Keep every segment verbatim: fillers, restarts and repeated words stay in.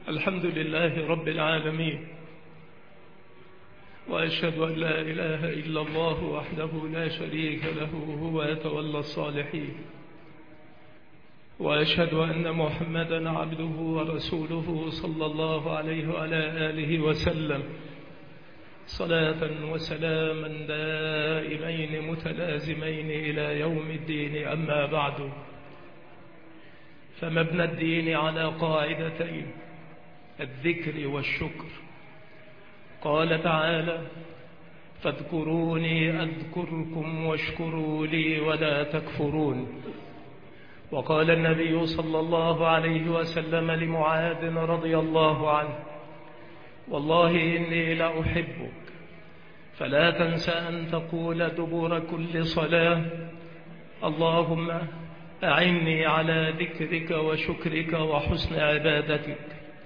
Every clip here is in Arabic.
الحمد لله رب العالمين، وأشهد أن لا إله إلا الله وحده لا شريك له هو يتولى الصالحين، وأشهد أن محمدا عبده ورسوله صلى الله عليه وعلى آله وسلم صلاة وسلاما دائمين متلازمين إلى يوم الدين. أما بعد، فمبنى الدين على قاعدتين: الذكر والشكر. قال تعالى: فاذكروني أذكركم واشكروا لي ولا تكفرون. وقال النبي صلى الله عليه وسلم لمعاذ رضي الله عنه: والله إني لأحبك، فلا تنس أن تقول دبر كل صلاة: اللهم أعني على ذكرك وشكرك وحسن عبادتك.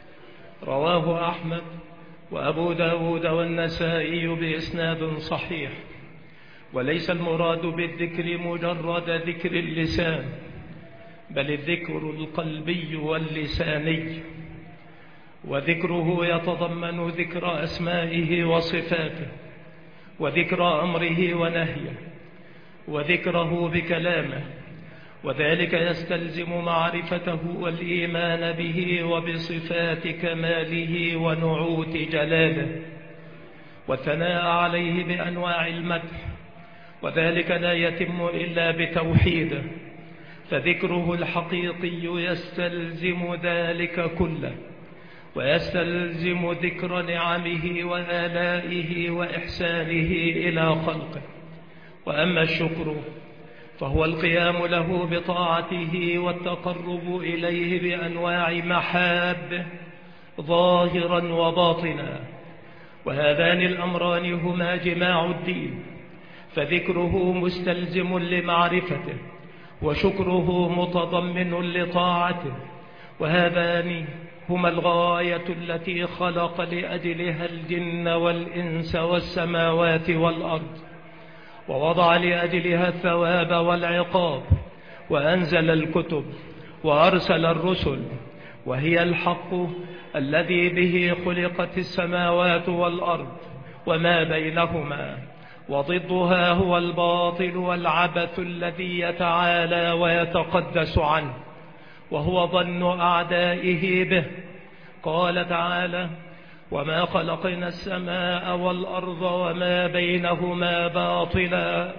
رواه أحمد وأبو داود والنسائي بإسناد صحيح. وليس المراد بالذكر مجرد ذكر اللسان، بل الذكر القلبي واللساني، وذكره يتضمن ذكر أسمائه وصفاته، وذكر أمره ونهيه، وذكره بكلامه، وذلك يستلزم معرفته والإيمان به وبصفات كماله ونعوت جلاله، والثناء عليه بأنواع المدح، وذلك لا يتم إلا بتوحيده، فذكره الحقيقي يستلزم ذلك كله، ويستلزم ذكر نعمه وآلائه وإحسانه إلى خلقه. وأما الشكر فهو القيام له بطاعته والتقرب إليه بأنواع محابه ظاهرا وباطنا، وهذان الأمران هما جماع الدين، فذكره مستلزم لمعرفته، وشكره متضمن لطاعته، وهذان هما الغاية التي خلق لأجلها الجن والإنس والسماوات والأرض، ووضع لأجلها الثواب والعقاب، وأنزل الكتب وأرسل الرسل، وهي الحق الذي به خلقت السماوات والأرض وما بينهما، وضدها هو الباطل والعبث الذي يتعالى ويتقدس عنه، وهو ظن أعدائه به. قال تعالى: وما خلقنا السماء والأرض وما بينهما باطلا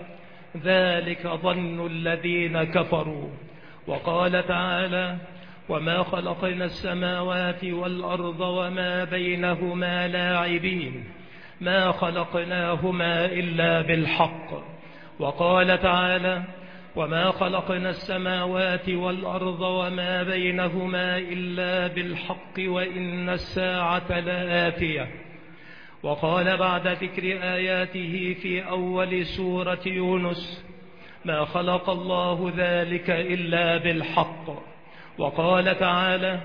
ذلك ظن الذين كفروا. وقال تعالى: وما خلقنا السماوات والأرض وما بينهما لاعبين ما خلقناهما إلا بالحق. وقال تعالى: وما خلقنا السماوات والأرض وما بينهما إلا بالحق وإن الساعة لآتية. وقال بعد ذكر آياته في أول سورة يونس: ما خلق الله ذلك إلا بالحق. وقال تعالى: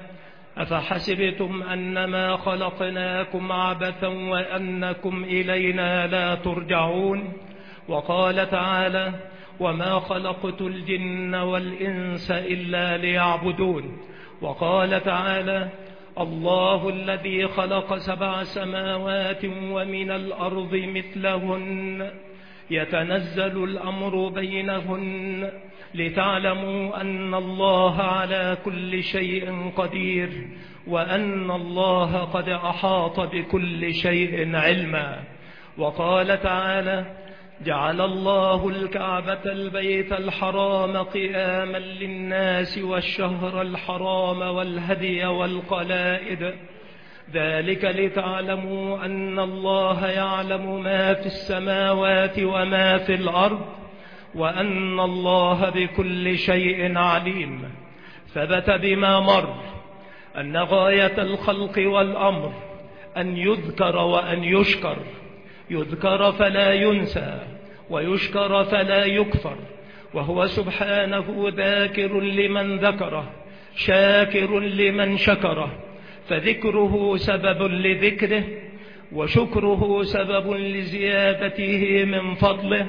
أفحسبتم أنما خلقناكم عبثا وأنكم إلينا لا ترجعون. وقال تعالى: وما خلقت الجن والإنس إلا ليعبدون. وقال تعالى: الله الذي خلق سبع سماوات ومن الأرض مثلهن يتنزل الأمر بينهن لتعلموا أن الله على كل شيء قدير وأن الله قد أحاط بكل شيء علما. وقال تعالى: جعل الله الكعبة البيت الحرام قياما للناس والشهر الحرام والهدي والقلائد ذلك لتعلموا أن الله يعلم ما في السماوات وما في الأرض وأن الله بكل شيء عليم. ثبت بما مر أن غاية الخلق والأمر أن يذكر وأن يشكر، يذكر فلا ينسى ويشكر فلا يكفر، وهو سبحانه ذاكر لمن ذكره شاكر لمن شكره، فذكره سبب لذكره، وشكره سبب لزيادته من فضله.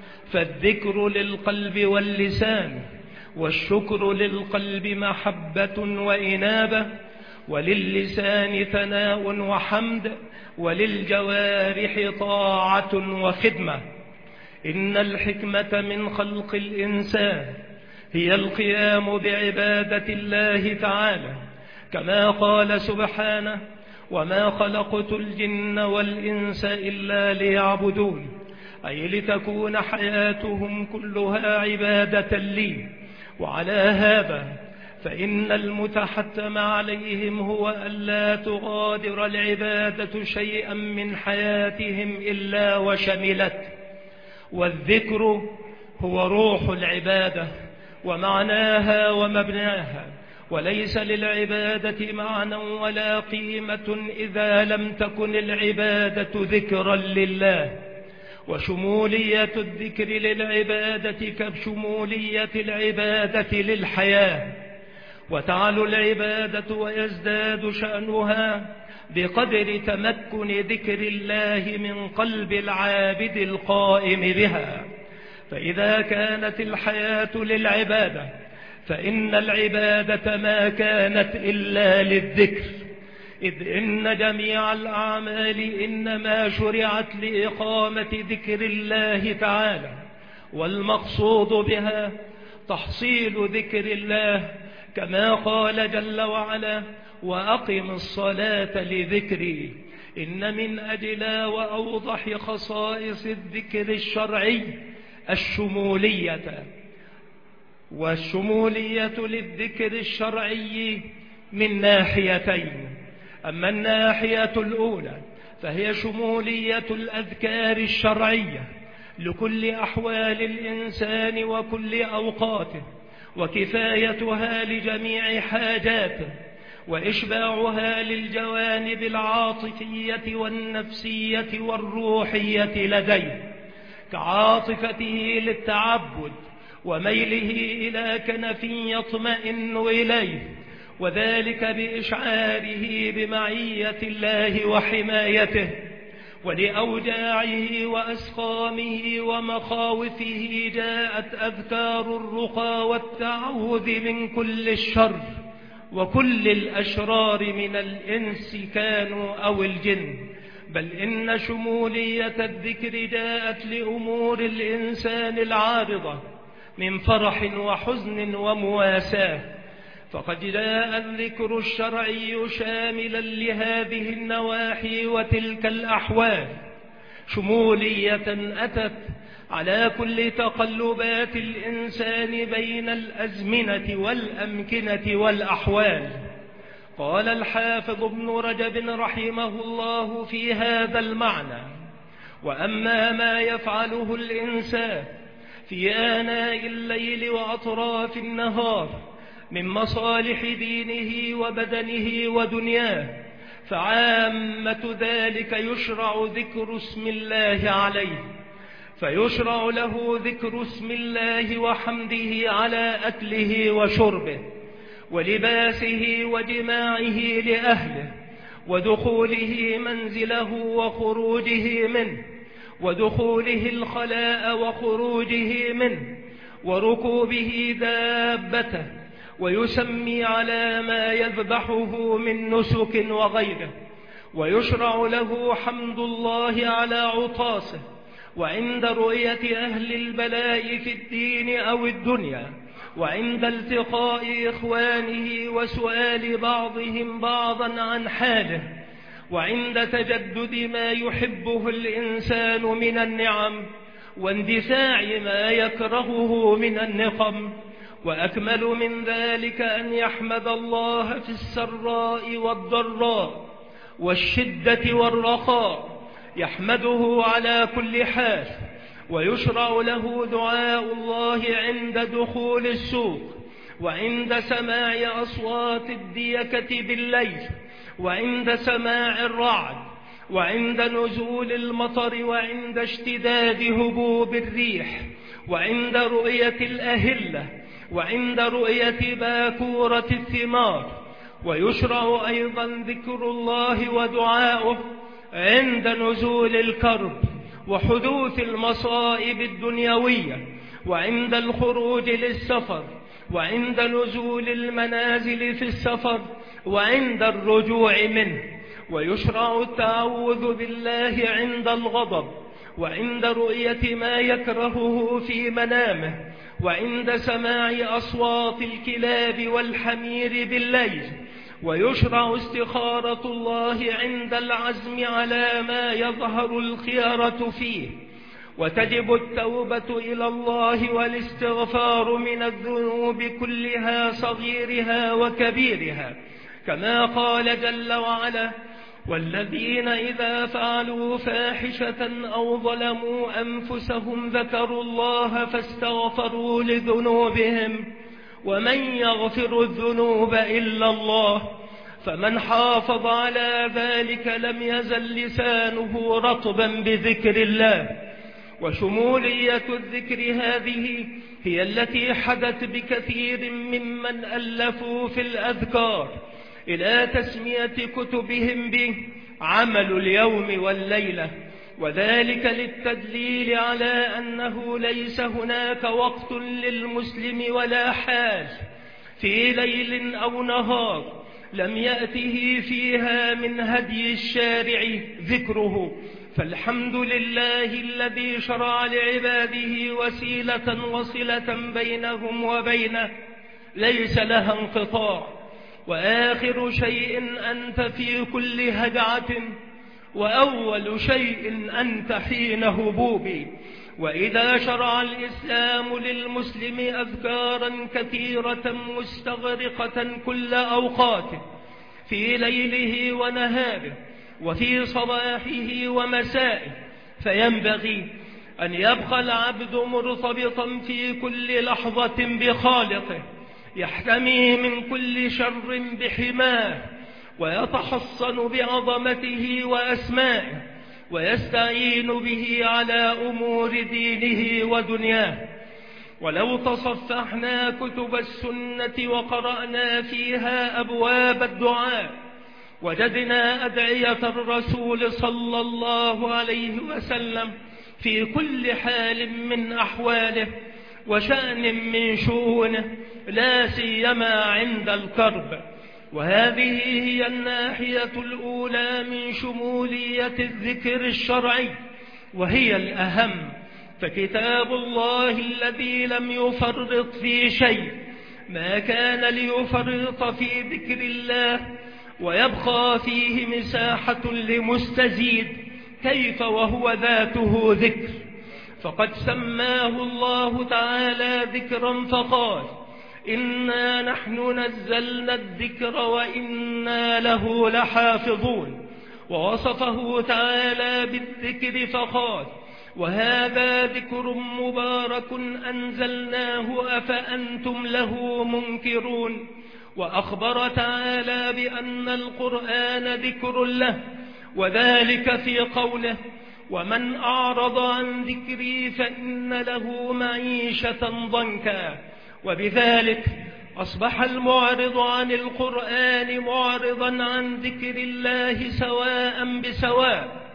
فالذكر للقلب واللسان، والشكر للقلب محبة وإنابة، وللسان ثناء وحمد، وللجوارح طاعة وخدمة. إن الحكمة من خلق الإنسان هي القيام بعبادة الله تعالى، كما قال سبحانه: وما خلقت الجن والإنس إلا ليعبدون، أي لتكون حياتهم كلها عبادة لي. وعلى هذا فإن المتحتم عليهم هو ألا تغادر العبادة شيئا من حياتهم إلا وشملت. والذكر هو روح العبادة ومعناها ومبناها، وليس للعبادة معنى ولا قيمة إذا لم تكن العبادة ذكرا لله. وشمولية الذكر للعبادة كشمولية العبادة للحياة، وتعلو العبادة ويزداد شأنها بقدر تمكن ذكر الله من قلب العابد القائم بها. فإذا كانت الحياة للعبادة فإن العبادة ما كانت إلا للذكر، إذ إن جميع الأعمال إنما شرعت لإقامة ذكر الله تعالى، والمقصود بها تحصيل ذكر الله، كما قال جل وعلا: وأقم الصلاة لذكري. إن من أجل وأوضح خصائص الذكر الشرعي الشمولية، والشمولية للذكر الشرعي من ناحيتين. أما الناحية الأولى فهي شمولية الأذكار الشرعية لكل أحوال الإنسان وكل أوقاته، وكفايتها لجميع حاجاته، وإشباعها للجوانب العاطفية والنفسية والروحية لديه، كعاطفته للتعبد وميله إلى كنف يطمئن إليه، وذلك بإشعاره بمعية الله وحمايته، ولأوجاعه وأسقامه ومخاوفه جاءت أذكار الرقى والتعوذ من كل الشر وكل الأشرار من الإنس كانوا أو الجن. بل إن شمولية الذكر جاءت لأمور الإنسان العارضة من فرح وحزن ومواساة، فقد جاء الذكر الشرعي شاملا لهذه النواحي وتلك الأحوال، شمولية أتت على كل تقلبات الإنسان بين الأزمنة والأمكنة والأحوال. قال الحافظ ابن رجب رحمه الله في هذا المعنى: وأما ما يفعله الإنسان في آناء الليل وأطراف النهار من مصالح دينه وبدنه ودنياه، فعامة ذلك يشرع ذكر اسم الله عليه، فيشرع له ذكر اسم الله وحمده على أكله وشربه ولباسه وجماعه لأهله، ودخوله منزله وخروجه منه، ودخوله الخلاء وخروجه منه، وركوبه دابته، ويسمي على ما يذبحه من نسك وغيره. ويشرع له حمد الله على عطاسه وعند رؤية أهل البلاء في الدين أو الدنيا، وعند التقاء إخوانه وسؤال بعضهم بعضا عن حاله، وعند تجدد ما يحبه الإنسان من النعم واندفاع ما يكرهه من النقم. وأكمل من ذلك أن يحمد الله في السراء والضراء والشدة والرخاء، يحمده على كل حال. ويشرع له دعاء الله عند دخول السوق، وعند سماع أصوات الديكة بالليل، وعند سماع الرعد، وعند نزول المطر، وعند اشتداد هبوب الريح، وعند رؤية الأهلة، وعند رؤية باكورة الثمار. ويشرع أيضا ذكر الله ودعاؤه عند نزول الكرب وحدوث المصائب الدنيوية، وعند الخروج للسفر، وعند نزول المنازل في السفر، وعند الرجوع منه، ويشرع التعوذ بالله عند الغضب، وعند رؤية ما يكرهه في منامه، وعند سماع أصوات الكلاب والحمير بالليل. ويشرع استخارة الله عند العزم على ما يظهر الخيارة فيه. وتجب التوبة إلى الله والاستغفار من الذنوب كلها صغيرها وكبيرها، كما قال جل وعلا: والذين إذا فعلوا فاحشة أو ظلموا أنفسهم ذكروا الله فاستغفروا لذنوبهم ومن يغفر الذنوب إلا الله. فمن حافظ على ذلك لم يزل لسانه رطبا بذكر الله. وشمولية الذكر هذه هي التي حدت بكثير ممن ألفوا في الأذكار إلى تسمية كتبهم به عمل اليوم والليلة، وذلك للتدليل على أنه ليس هناك وقت للمسلم ولا حال في ليل أو نهار لم يأته فيها من هدي الشارع ذكره. فالحمد لله الذي شرع لعباده وسيلة وصلة بينهم وبينه ليس لها انقطاع. وآخر شيء أنت في كل هدعة، وأول شيء أنت حين هبوبي. وإذا شرع الإسلام للمسلم أذكارا كثيرة مستغرقة كل أوقاته في ليله ونهاره وفي صباحه ومسائه، فينبغي أن يبقى العبد مرتبطا في كل لحظة بخالقه، يحتمي من كل شر بحماه، ويتحصن بعظمته وأسمائه، ويستعين به على أمور دينه ودنياه. ولو تصفحنا كتب السنة وقرأنا فيها أبواب الدعاء وجدنا أدعية الرسول صلى الله عليه وسلم في كل حال من أحواله وشأن من شؤونه، لا سيما عند الكرب. وهذه هي الناحية الأولى من شمولية الذكر الشرعي، وهي الأهم. فكتاب الله الذي لم يفرط في شيء ما كان ليفرط في ذكر الله، ويبقى فيه مساحة لمستزيد، كيف وهو ذاته ذكر. فقد سماه الله تعالى ذكرا فقال: إنا نحن نزلنا الذكر وإنا له لحافظون. ووصفه تعالى بالذكر فقال: وهذا ذكر مبارك أنزلناه أفأنتم له منكرون. وأخبر تعالى بأن القرآن ذكر له، وذلك في قوله: ومن أعرض عن ذكري فإن له معيشة ضنكا. وبذلك أصبح المعرض عن القرآن معرضا عن ذكر الله سواء بسواء.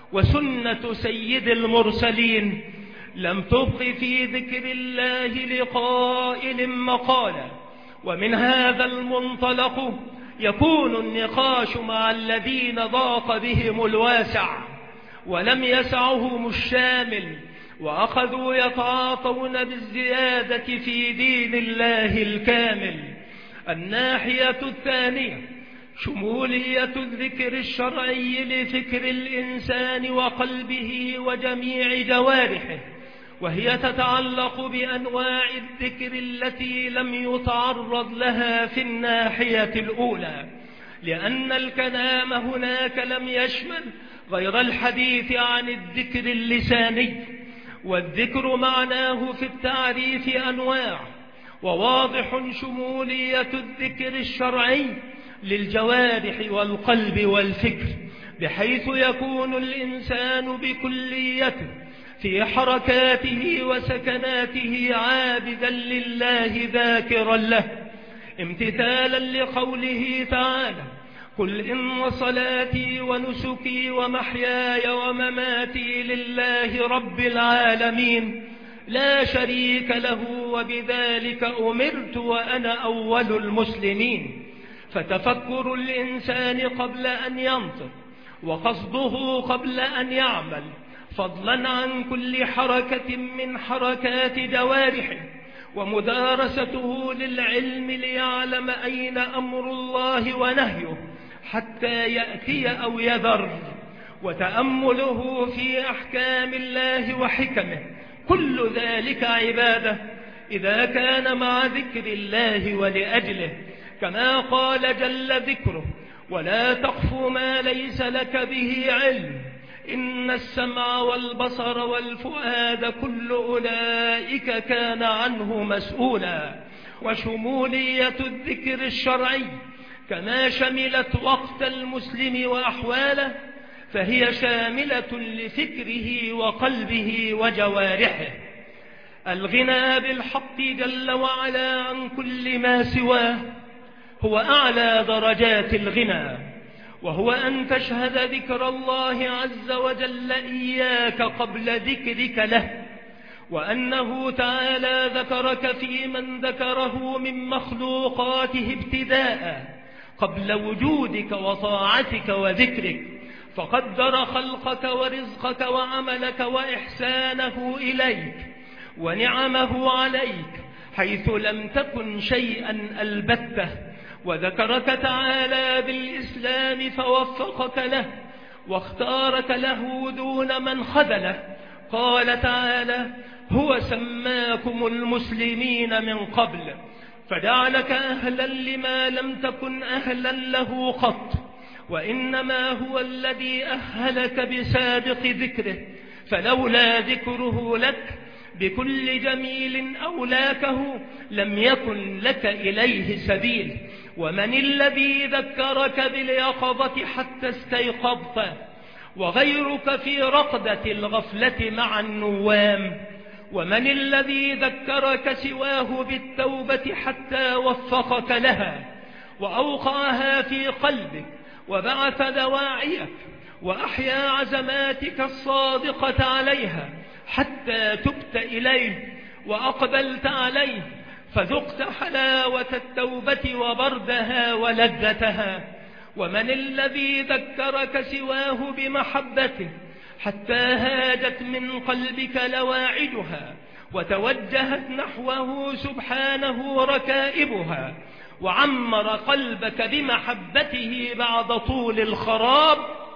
وسنة سيد المرسلين لم تبق في ذكر الله لقائل مقالا. ومن هذا المنطلق يكون النقاش مع الذين ضاق بهم الواسع ولم يسعهم الشامل، وأخذوا يتعاطون بالزيادة في دين الله الكامل. الناحية الثانية شمولية الذكر الشرعي لفكر الإنسان وقلبه وجميع جوارحه، وهي تتعلق بأنواع الذكر التي لم يتعرض لها في الناحية الأولى، لأن الكلام هناك لم يشمل غير الحديث عن الذكر اللساني. والذكر معناه في التعريف أنواع، وواضح شمولية الذكر الشرعي للجوارح والقلب والفكر، بحيث يكون الإنسان بكليته في حركاته وسكناته عابدا لله ذاكرا له، امتثالا لقوله تعالى: قل إن صلاتي ونسكي ومحياي ومماتي لله رب العالمين لا شريك له وبذلك أمرت وأنا أول المسلمين. فتفكر الإنسان قبل أن ينطق، وقصده قبل أن يعمل، فضلا عن كل حركة من حركات جوارحه، ومدارسته للعلم ليعلم أين أمر الله ونهيه حتى يأتي أو يذر، وتأمله في أحكام الله وحكمه. كل ذلك عبادة إذا كان مع ذكر الله ولأجله، كما قال جل ذكره: ولا تقف ما ليس لك به علم إن السمع والبصر والفؤاد كل أولئك كان عنه مسؤولا. وشمولية الذكر الشرعي كما شملت وقت المسلم وأحواله، فهي شاملة لفكره وقلبه وجوارحه. الغنى بالحق جل وعلا عن كل ما سواه هو أعلى درجات الغنى، وهو أن تشهد ذكر الله عز وجل إياك قبل ذكرك له، وأنه تعالى ذكرك في من ذكره من مخلوقاته ابتداء قبل وجودك وطاعتك وذكرك، فقدر خلقك ورزقك وعملك وإحسانه إليك ونعمه عليك حيث لم تكن شيئا البته، وذكرك تعالى بالإسلام فوفقك له واختارك له دون من خذله. قال تعالى: هو سماكم المسلمين من قبل فجعلك أهلا لما لم تكن أهلا له قط، وإنما هو الذي أهلك بسابق ذكره، فلولا ذكره لك بكل جميل أولاكه لم يكن لك إليه سبيل. ومن الذي ذكرك باليقظة حتى استيقظت وغيرك في رقدة الغفلة مع النوام؟ ومن الذي ذكرك سواه بالتوبة حتى وفقك لها وأوقعها في قلبك وبعث دواعيك وأحيا عزماتك الصادقة عليها حتى تبت إليه وأقبلت عليه فذقت حلاوة التوبة وبردها ولذتها؟ ومن الذي ذكرك سواه بمحبته حتى هاجت من قلبك لواعدها وتوجهت نحوه سبحانه ركائبها، وعمر قلبك بمحبته بعد طول الخراب،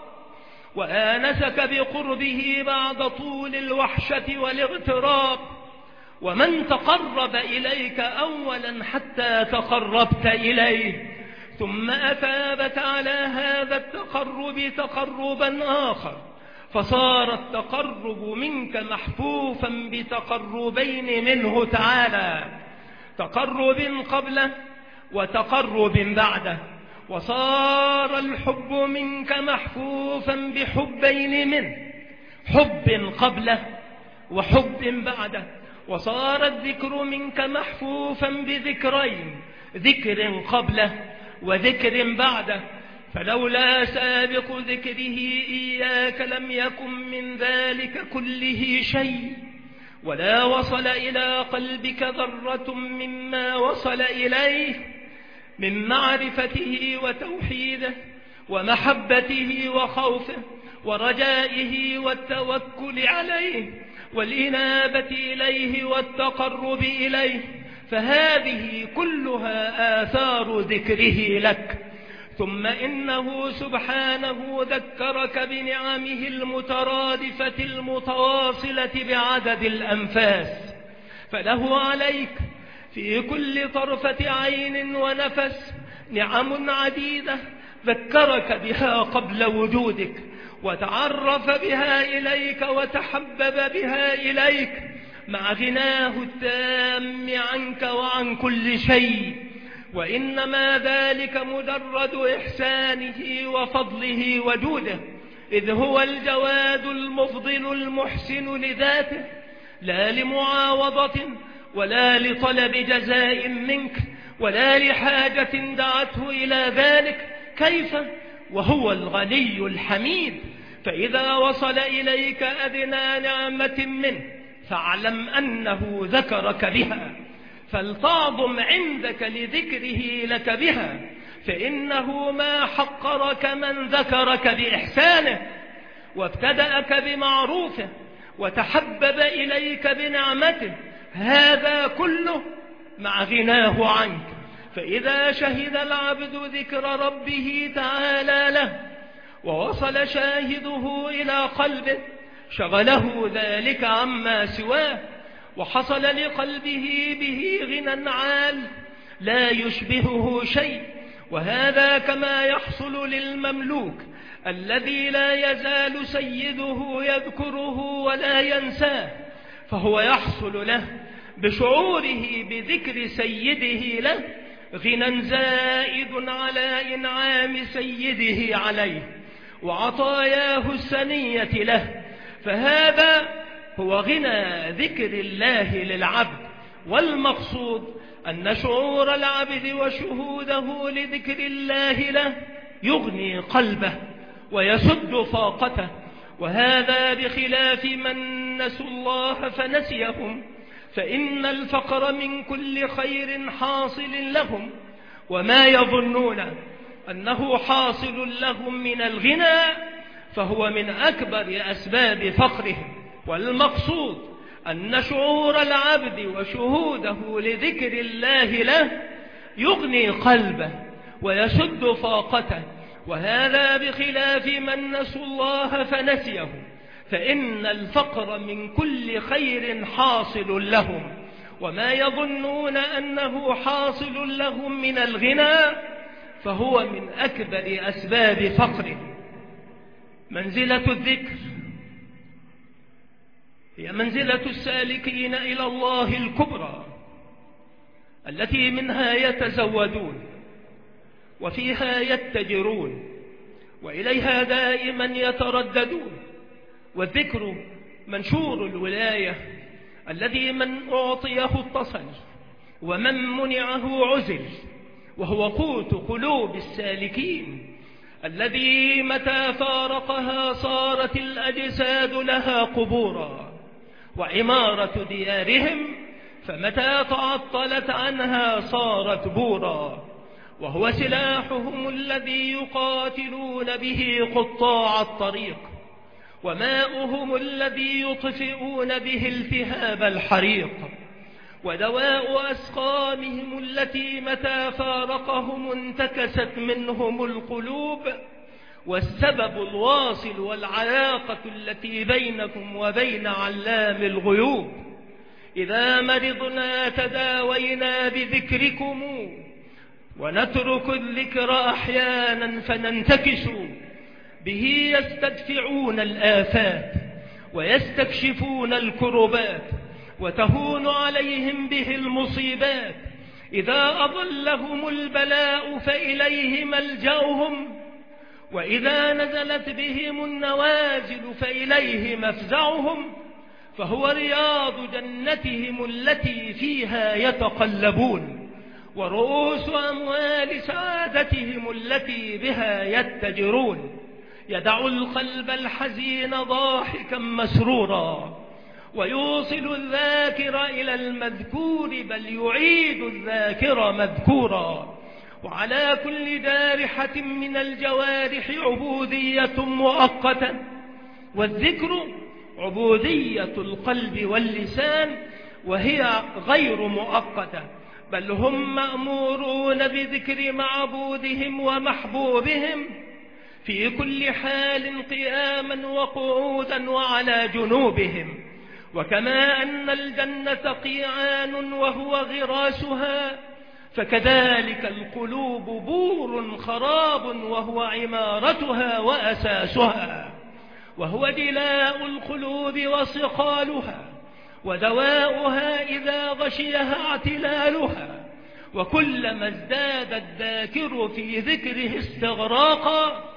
وآنسك بقربه بعد طول الوحشة والاغتراب؟ ومن تقرب إليك أولا حتى تقربت إليه، ثم أثابك على هذا التقرب تقربا آخر، فصار التقرب منك محفوفا بتقربين منه تعالى: تقرب قبله وتقرب بعده، وصار الحب منك محفوفا بحبين منه: حب قبله وحب بعده، وصار الذكر منك محفوفا بذكرين: ذكر قبله وذكر بعده. فلولا سابق ذكره إياك لم يكن من ذلك كله شيء، ولا وصل إلى قلبك ذرة مما وصل إليه من معرفته وتوحيده ومحبته وخوفه ورجائه والتوكل عليه والإنابة إليه والتقرب إليه، فهذه كلها آثار ذكره لك. ثم إنه سبحانه ذكرك بنعمه المترادفة المتواصلة بعدد الأنفاس، فله عليك في كل طرفة عين ونفس نعم عديدة ذكرك بها قبل وجودك، وتعرف بها إليك وتحبب بها إليك مع غناه التام عنك وعن كل شيء. وإنما ذلك مجرد إحسانه وفضله وجوده، إذ هو الجواد المفضل المحسن لذاته، لا لمعاوضة ولا لطلب جزاء منك ولا لحاجة دعته إلى ذلك. كيف وهو الغني الحميد؟ فإذا وصل إليك أدنى نعمة منه فاعلم أنه ذكرك بها، فلتعظم عندك لذكره لك بها، فإنه ما حقرك من ذكرك بإحسانه وابتدأك بمعروفه وتحبب إليك بنعمته، هذا كله مع غناه عنك. فإذا شهد العبد ذكر ربه تعالى له ووصل شاهده إلى قلبه شغله ذلك عما سواه، وحصل لقلبه به غنى عال لا يشبهه شيء. وهذا كما يحصل للمملوك الذي لا يزال سيده يذكره ولا ينساه، فهو يحصل له بشعوره بذكر سيده له غنى زائد على إنعام سيده عليه وعطاياه السنية له. فهذا هو غنى ذكر الله للعبد. والمقصود أن شعور العبد وشهوده لذكر الله له يغني قلبه ويسد فاقته، وهذا بخلاف من نسوا الله فنسيهم، فإن الفقر من كل خير حاصل لهم، وما يظنون أنه حاصل لهم من الغنى فهو من أكبر أسباب فقرهم. والمقصود أن شعور العبد وشهوده لذكر الله له يغني قلبه ويسد فاقته، وهذا بخلاف من نسوا الله فنسيهم، فإن الفقر من كل خير حاصل لهم، وما يظنون أنه حاصل لهم من الغنى فهو من أكبر أسباب فقرهم. منزلة الذكر هي منزلة السالكين إلى الله الكبرى التي منها يتزودون وفيها يتجرون وإليها دائما يترددون. والذكر منشور الولاية الذي من أعطيه اتصل ومن منعه عزل، وهو قوت قلوب السالكين الذي متى فارقها صارت الأجساد لها قبورا وعمارة ديارهم، فمتى تعطلت عنها صارت بورا. وهو سلاحهم الذي يقاتلون به قطاع الطريق، وماؤهم الذي يطفئون به التهاب الحريق، ودواء أسقامهم التي متى فارقهم انتكست منهم القلوب، والسبب الواصل والعلاقة التي بينكم وبين علام الغيوب. إذا مرضنا تداوينا بذكركم ونترك الذكر أحيانا فننتكس، به يستدفعون الآفات ويستكشفون الكربات وتهون عليهم به المصيبات. إذا أضلهم البلاء فإليه ملجأهم، وإذا نزلت بهم النوازل فإليه مفزعهم، فهو رياض جنتهم التي فيها يتقلبون، ورؤوس أموال سعادتهم التي بها يتجرون. يدع القلب الحزين ضاحكا مسرورا، ويوصل الذاكر إلى المذكور، بل يعيد الذاكر مذكورا. وعلى كل جارحة من الجوارح عبودية مؤقتة، والذكر عبودية القلب واللسان، وهي غير مؤقتة، بل هم مأمورون بذكر معبودهم ومحبوبهم في كل حال قياما وقعودا وعلى جنوبهم. وكما أن الجنة قيعان وهو غراسها، فكذلك القلوب بور خراب وهو عمارتها وأساسها، وهو دلاء القلوب وصقالها ودواؤها إذا غشيها اعتلالها. وكلما ازداد الذاكر في ذكره استغراقا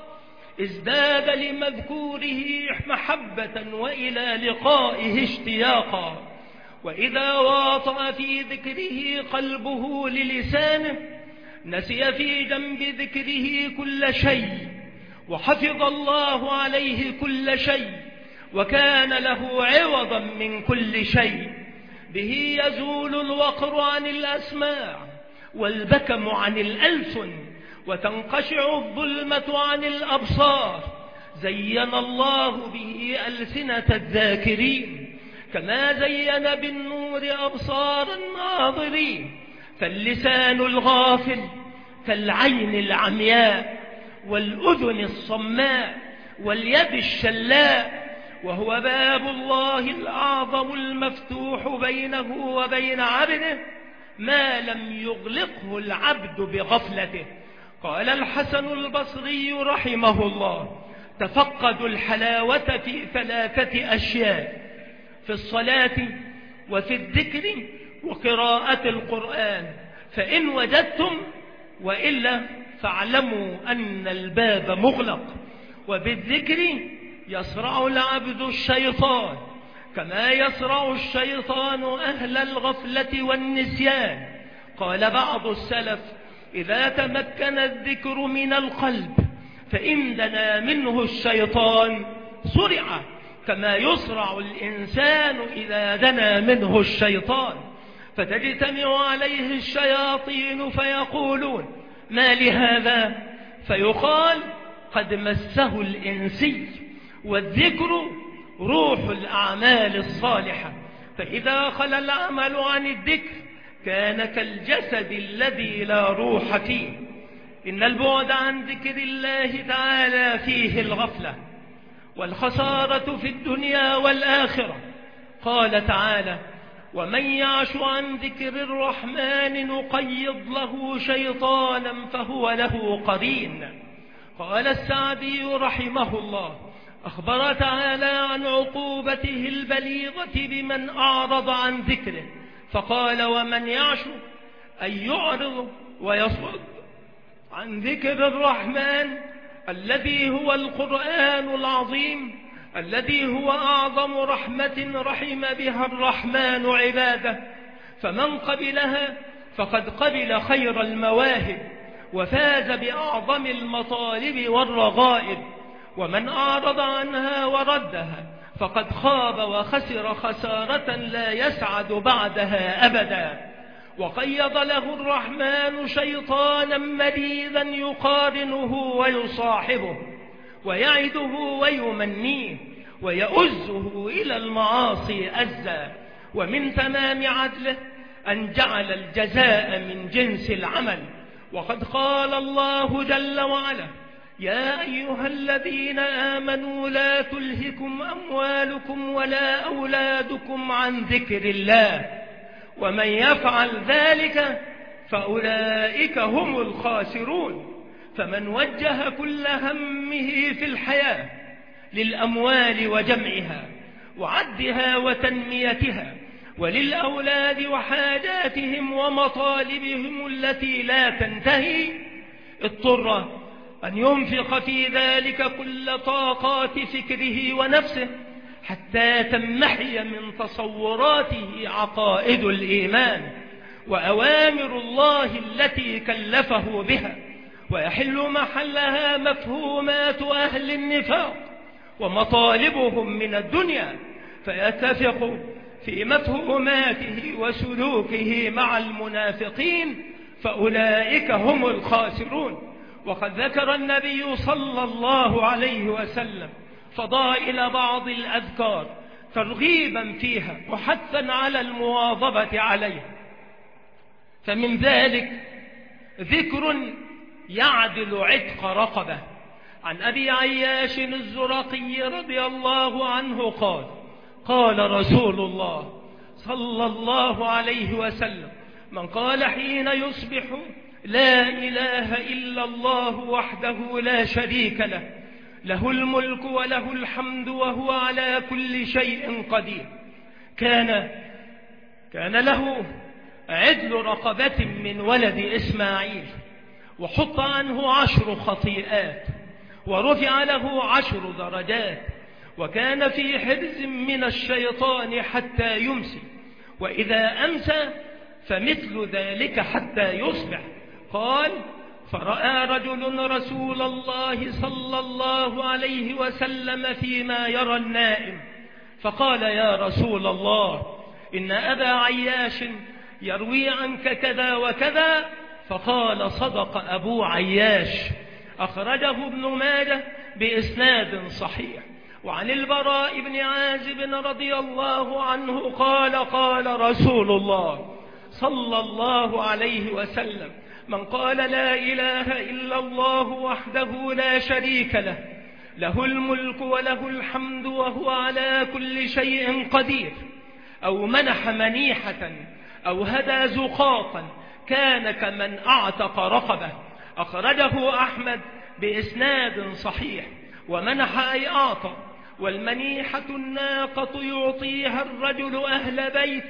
ازداد لمذكوره محبة وإلى لقائه اشتياقا. وإذا واطأ في ذكره قلبه للسانه نسي في جنب ذكره كل شيء، وحفظ الله عليه كل شيء، وكان له عوضا من كل شيء. به يزول الوقر عن الأسماع والبكم عن الألسن، وتنقشع الظلمة عن الأبصار زين الله به ألسنة الذاكرين كما زين بالنور أبصار الناظرين. فاللسان الغافل كالعين العمياء والأذن الصماء واليد الشلاء، وهو باب الله الأعظم المفتوح بينه وبين عبده ما لم يغلقه العبد بغفلته. قال الحسن البصري رحمه الله: تفقدوا الحلاوة في ثلاثة أشياء: في الصلاة وفي الذكر وقراءة القرآن، فإن وجدتم، وإلا فاعلموا أن الباب مغلق. وبالذكر يصرع العبد الشيطان كما يصرع الشيطان أهل الغفلة والنسيان. قال بعض السلف: إذا تمكن الذكر من القلب فإن دنا منه الشيطان سرع كما يسرع الإنسان إذا دنا منه الشيطان، فتجتمع عليه الشياطين فيقولون: ما لهذا؟ فيقال: قد مسه الإنسي. والذكر روح الأعمال الصالحة، فإذا خلا العمل عن الذكر كان كالجسد الذي لا روح فيه. إن البعد عن ذكر الله تعالى فيه الغفلة والخسارة في الدنيا والآخرة. قال تعالى: ومن يعش عن ذكر الرحمن نقيض له شيطانا فهو له قرين. قال السعدي رحمه الله: أخبر تعالى عن عقوبته البليغة بمن أعرض عن ذكره، فقال: ومن يعش أي يعرض ويصد عن ذكر الرحمن الذي هو القرآن العظيم، الذي هو أعظم رحمة رحم بها الرحمن عباده، فمن قبلها فقد قبل خير المواهب وفاز بأعظم المطالب والرغائب، ومن أعرض عنها وردها فقد خاب وخسر خسارة لا يسعد بعدها أبدا. وقيض له الرحمن شيطانا مريضا يقارنه ويصاحبه ويعده ويمنيه ويؤزه إلى المعاصي أزا. ومن تمام عدله أن جعل الجزاء من جنس العمل، وقد قال الله جل وعلا: يا أيها الذين آمنوا لا تلهكم أموالكم ولا أولادكم عن ذكر الله ومن يفعل ذلك فأولئك هم الخاسرون. فمن وجه كل همه في الحياة للأموال وجمعها وعدها وتنميتها وللأولاد وحاجاتهم ومطالبهم التي لا تنتهي، اضطر أن ينفق في ذلك كل طاقات فكره ونفسه حتى تمحي من تصوراته عقائد الإيمان وأوامر الله التي كلفه بها، ويحل محلها مفهومات أهل النفاق ومطالبهم من الدنيا، فيتفق في مفهوماته وسلوكه مع المنافقين، فأولئك هم الخاسرون. وقد ذكر النبي صلى الله عليه وسلم فضائل بعض الأذكار ترغيبا فيها وحثا على المواظبة عليها، فمن ذلك ذكر يعدل عتق رقبة. عن أبي عياش الزرقي رضي الله عنه قال: قال رسول الله صلى الله عليه وسلم: من قال حين يصبح لا إله إلا الله وحده لا شريك له، له الملك وله الحمد وهو على كل شيء قدير، كان كان له عدل رقبة من ولد إسماعيل، وحط عنه عشر خطيئات، ورفع له عشر درجات، وكان في حرز من الشيطان حتى يمسي، وإذا أمسى فمثل ذلك حتى يصبح. قال: فرأى رجل رسول الله صلى الله عليه وسلم فيما يرى النائم، فقال: يا رسول الله، إن أبا عياش يروي عنك كذا وكذا. فقال صدق أبو عياش، أخرجه ابن ماجه بإسناد صحيح. وعن البراء بن عازب رضي الله عنه قال قال رسول الله صلى الله عليه وسلم: من قال لا إله إلا الله وحده لا شريك له، له الملك وله الحمد وهو على كل شيء قدير، أو منح منيحة أو هدى زقاقا، كان كمن أعتق رقبة. أخرجه أحمد بإسناد صحيح. ومنح أي أعطى، والمنيحة الناقة يعطيها الرجل أهل بيت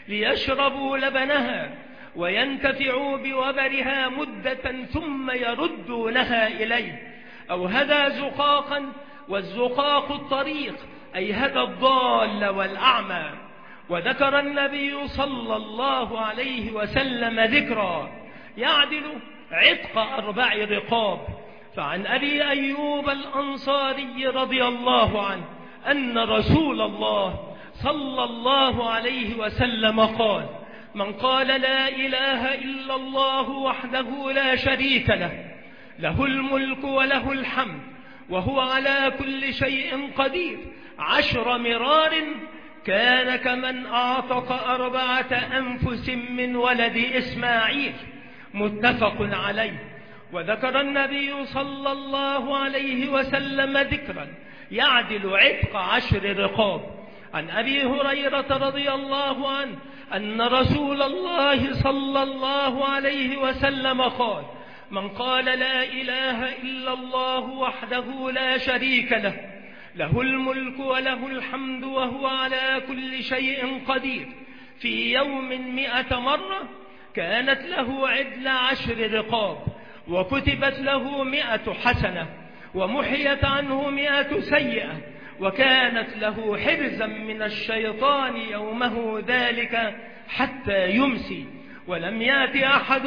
ليشربوا لبنها وينتفعوا بوبرها مدة ثم يردونها إليه. أو هدى زقاقا، والزقاق الطريق، أي هدى الضال والأعمى. وذكر النبي صلى الله عليه وسلم ذكرا يعدل عتق أربع رقاب. فعن أبي أيوب الأنصاري رضي الله عنه أن رسول الله صلى الله عليه وسلم قال: من قال لا إله إلا الله وحده لا شريك له، له الملك وله الحمد وهو على كل شيء قدير، عشر مرار، كان كمن أعتق أربعة أنفس من ولد إسماعيل. متفق عليه. وذكر النبي صلى الله عليه وسلم ذكرا يعدل عتق عشر رقاب. عن أبي هريرة رضي الله عنه أن رسول الله صلى الله عليه وسلم قال: من قال لا إله إلا الله وحده لا شريك له، له الملك وله الحمد وهو على كل شيء قدير، في يوم مئة مرة، كانت له عدل عشر رقاب، وكتبت له مئة حسنة، ومحيت عنه مئة سيئة، وكانت له حرزا من الشيطان يومه ذلك حتى يمسي. ولم يأت أحد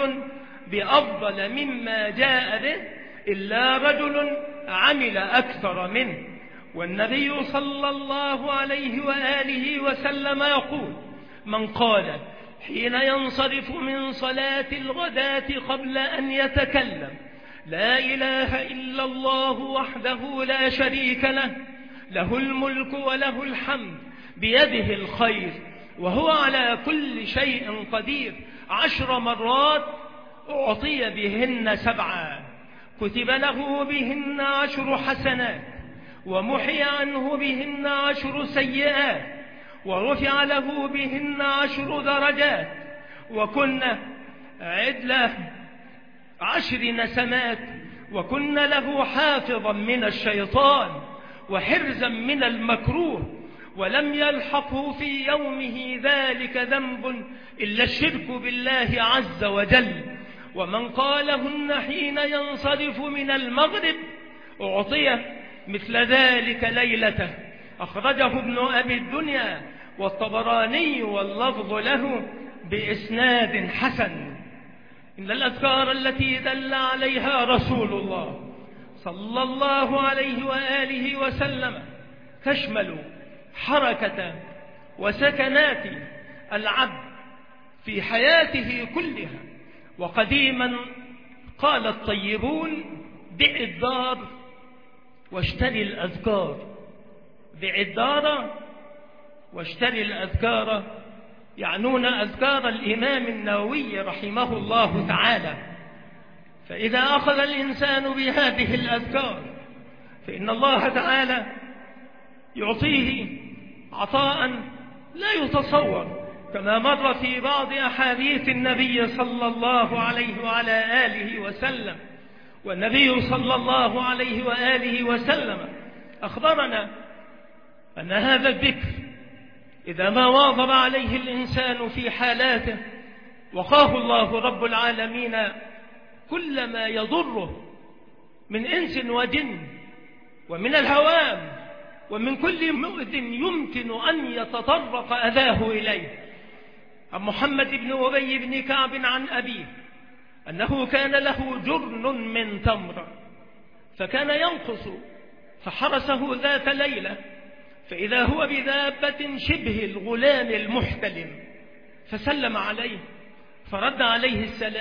بأفضل مما جاء به إلا رجل عمل أكثر منه. والنبي صلى الله عليه وآله وسلم يقول: من قال حين ينصرف من صلاة الغداة قبل أن يتكلم: لا إله إلا الله وحده لا شريك له، له الملك وله الحمد، بيده الخير وهو على كل شيء قدير، عشر مرات، أعطي بهن سبعا، كتب له بهن عشر حسنات، ومحي عنه بهن عشر سيئات، ورفع له بهن عشر درجات، وكن عدل عشر نسمات، وكن له حافظا من الشيطان وحرزا من المكروه، ولم يلحقه في يومه ذلك ذنب إلا الشرك بالله عز وجل. ومن قالهن حين ينصرف من المغرب أعطي مثل ذلك ليلته. أخرجه ابن أبي الدنيا والطبراني واللفظ له بإسناد حسن. إن الأذكار التي دل عليها رسول الله صلى الله عليه وآله وسلم تشمل حركة وسكنات العبد في حياته كلها. وقديما قال الطيبون: بع الدار واشتري الأذكار. بع الدار واشتري الأذكار يعنون أذكار الإمام النووي رحمه الله تعالى. فإذا أخذ الإنسان بهذه الأذكار فإن الله تعالى يعطيه عطاء لا يتصور، كما مر في بعض أحاديث النبي صلى الله عليه وعلى آله وسلم. والنبي صلى الله عليه وآله وسلم أخبرنا أن هذا الذكر إذا ما واظب عليه الإنسان في حالاته وقاه الله رب العالمين كل ما يضره من إنس وجن ومن الهوام ومن كل مؤذ يمكن أن يتطرق أذاه إليه. عن محمد بن أبي بن كعب عن أبيه أنه كان له جرن من تمر فكان ينقص، فحرسه ذات ليلة فإذا هو بذابة شبه الغلام المحتلم، فسلم عليه فرد عليه السلام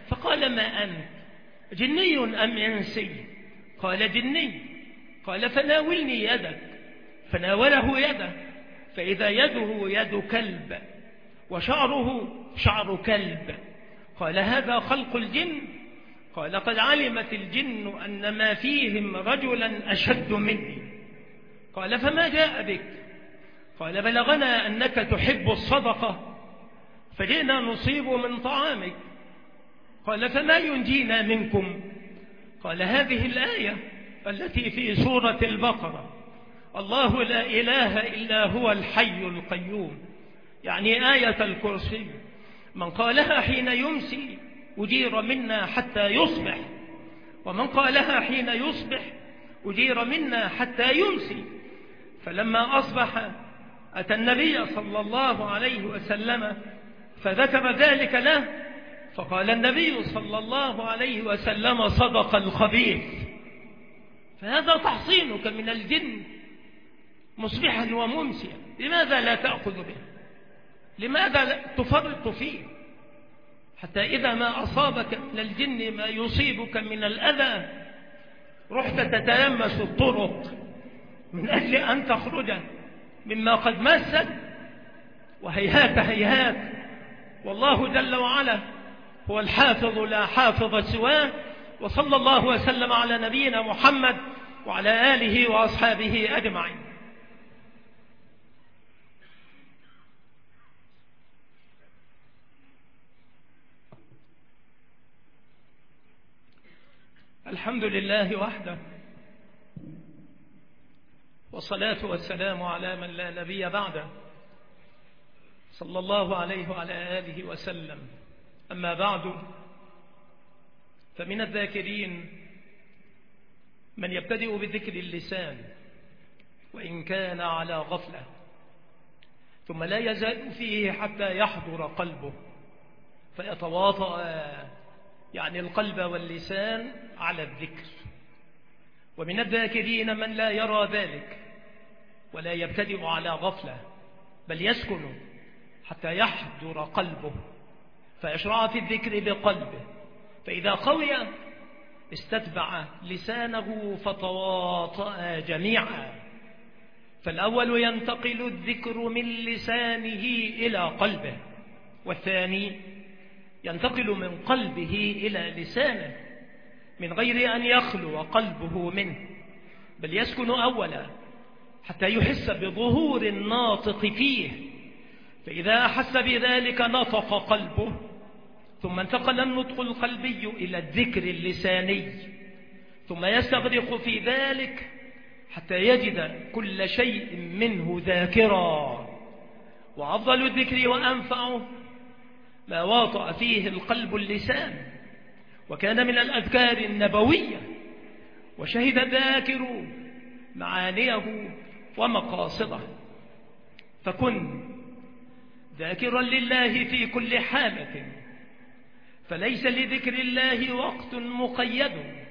فقال: ما أنت، جني أم إنسي؟ قال: جني. قال: فناولني يدك. فناوله يده، فإذا يده يد كلب وشعره شعر كلب. قال: هذا خلق الجن؟ قال: قد علمت الجن أن ما فيهم رجلا أشد مني. قال: فما جاء بك؟ قال: بلغنا أنك تحب الصدقة فجئنا نصيب من طعامك. قال: فما ينجينا منكم؟ قال: هذه الآية التي في سورة البقرة: الله لا إله إلا هو الحي القيوم، يعني آية الكرسي، من قالها حين يمسي أجير منا حتى يصبح، ومن قالها حين يصبح أجير منا حتى يمسي. فلما أصبح أتى النبي صلى الله عليه وسلم فذكر ذلك له، فقال النبي صلى الله عليه وسلم: صدق الخبيث. فهذا تحصينك من الجن مصبحا وممسيا، لماذا لا تأخذ به؟ لماذا لا تفرط فيه؟ حتى إذا ما أصابك من الجن ما يصيبك من الأذى رحت تتلمس الطرق من أجل أن تخرج مما قد مسك، وهيهات هيهات، والله جل وعلا هو الحافظ لا حافظ سواه. وصلى الله وسلم على نبينا محمد وعلى آله وأصحابه أجمعين. الحمد لله وحده، والصلاة والسلام على من لا نبي بعده، صلى الله عليه وعلى آله وسلم. أما بعد، فمن الذاكرين من يبتدئ بذكر اللسان وإن كان على غفلة، ثم لا يزال فيه حتى يحضر قلبه فيتواطأ يعني القلب واللسان على الذكر. ومن الذاكرين من لا يرى ذلك ولا يبتدئ على غفلة، بل يسكن حتى يحضر قلبه فيشرع في الذكر بقلبه، فإذا قوي استتبع لسانه فتواطأ جميعا. فالأول ينتقل الذكر من لسانه إلى قلبه، والثاني ينتقل من قلبه إلى لسانه من غير أن يخلو قلبه منه، بل يسكن أولا حتى يحس بظهور الناطق فيه، فإذا أحس بذلك نطق قلبه، ثم انتقل النطق القلبي إلى الذكر اللساني، ثم يستغرق في ذلك حتى يجد كل شيء منه ذاكرا. وأفضل الذكر وأنفعه ما واطأ فيه القلب اللسان، وكان من الأذكار النبوية، وشهد الذاكر معانيه ومقاصده. فكن ذاكرا لله في كل حالة، فليس لذكر الله وقت مقيد،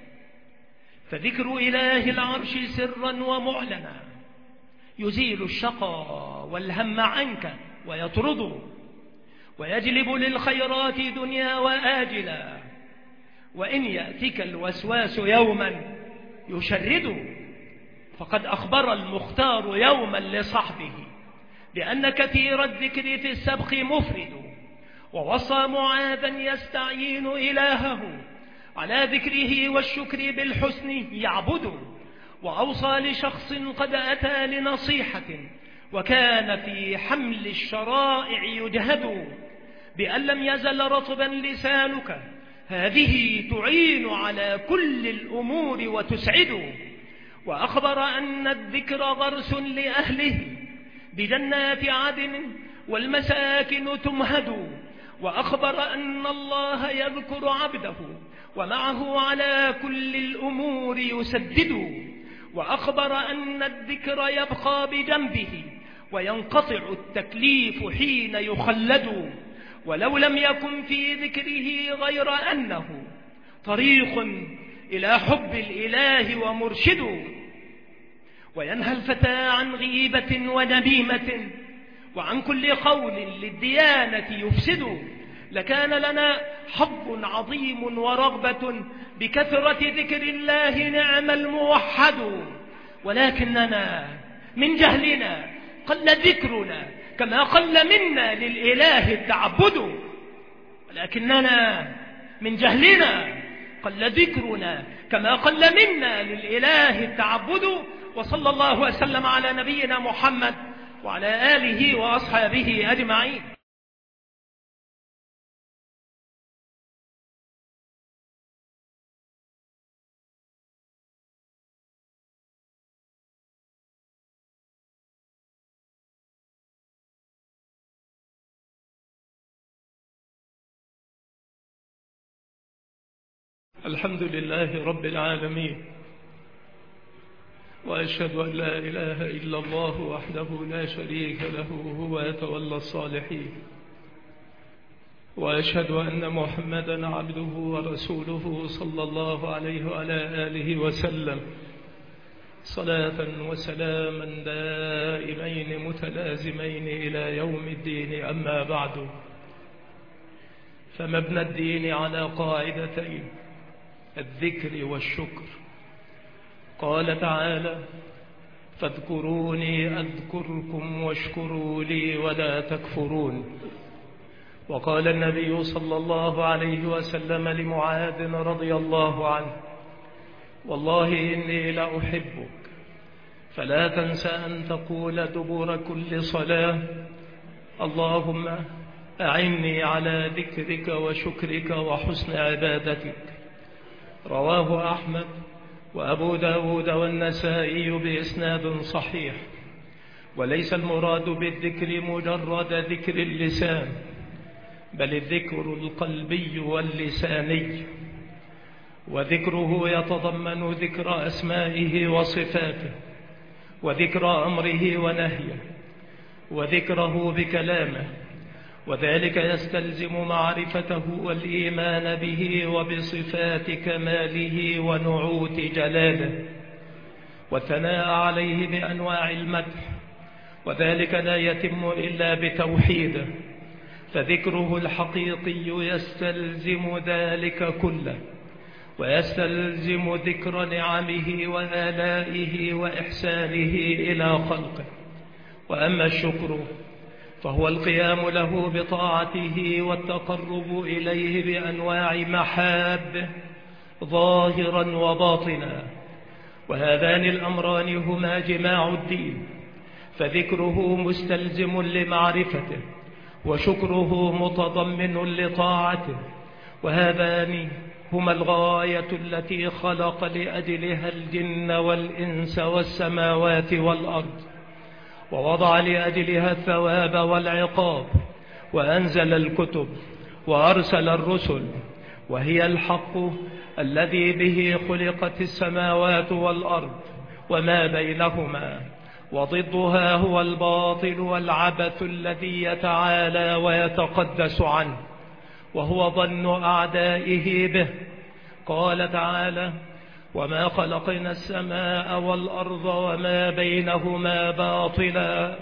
فذكر إله العرش سرا ومعلنا يزيل الشقى والهم عنك ويطرده، ويجلب للخيرات دنيا وآجلا، وإن يأتك الوسواس يوما يشرده. فقد أخبر المختار يوما لصحبه بأن كثير الذكر في السبق مفرد، ووصى معاذا يستعين إلهه على ذكره والشكر بالحسن يعبده، وأوصى لشخص قد أتى لنصيحة وكان في حمل الشرائع يجهد بأن لم يزل رطبا لسانك، هذه تعين على كل الأمور وتسعد. وأخبر أن الذكر غرس لأهله بجنات عدن والمساكن تمهد، وأخبر أن الله يذكر عبده ومعه على كل الأمور يسدد، وأخبر أن الذكر يبقى بجنبه وينقطع التكليف حين يخلد، ولو لم يكن في ذكره غير أنه طريق إلى حب الإله ومرشد. وينهى الفتى عن غيبة ونميمة وعن كل قول للديانة يفسد، لكان لنا حظ عظيم ورغبة بكثرة ذكر الله نعم الموحد، ولكننا من جهلنا قل ذكرنا كما قل منا للإله التعبد، ولكننا من جهلنا قل ذكرنا كما قل منا للإله التعبد. وصلى الله وسلم على نبينا محمد وعلى آله وأصحابه أجمعين. الحمد لله رب العالمين، وأشهد أن لا إله إلا الله وحده لا شريك له هو يتولى الصالحين، وأشهد أن محمدا عبده ورسوله صلى الله عليه وعلى آله وسلم صلاة وسلاما دائمين متلازمين إلى يوم الدين. أما بعد، فمبنى الدين على قاعدتين: الذكر والشكر. قال تعالى: فاذكروني أذكركم واشكروا لي ولا تكفرون. وقال النبي صلى الله عليه وسلم لمعاذ رضي الله عنه: والله إني لأحبك، فلا تنس أن تقول دبر كل صلاة: اللهم أعني على ذكرك وشكرك وحسن عبادتك. رواه أحمد وأبو داود والنسائي بإسناد صحيح. وليس المراد بالذكر مجرد ذكر اللسان، بل الذكر القلبي واللساني، وذكره يتضمن ذكر أسمائه وصفاته، وذكر أمره ونهيه، وذكره بكلامه، وذلك يستلزم معرفته والإيمان به وبصفات كماله ونعوت جلاله، والثناء عليه بأنواع المدح، وذلك لا يتم إلا بتوحيده، فذكره الحقيقي يستلزم ذلك كله، ويستلزم ذكر نعمه وآلائه وإحسانه إلى خلقه. وأما الشكر فهو القيام له بطاعته والتقرب إليه بأنواع محابه ظاهرا وباطنا، وهذان الأمران هما جماع الدين، فذكره مستلزم لمعرفته، وشكره متضمن لطاعته، وهذان هما الغاية التي خلق لأجلها الجن والإنس والسماوات والأرض، ووضع لأجلها الثواب والعقاب، وأنزل الكتب وأرسل الرسل، وهي الحق الذي به خلقت السماوات والأرض وما بينهما، وضدها هو الباطل والعبث الذي يتعالى ويتقدس عنه، وهو ظن أعدائه به. قال تعالى: وما خلقنا السماء والأرض وما بينهما باطلا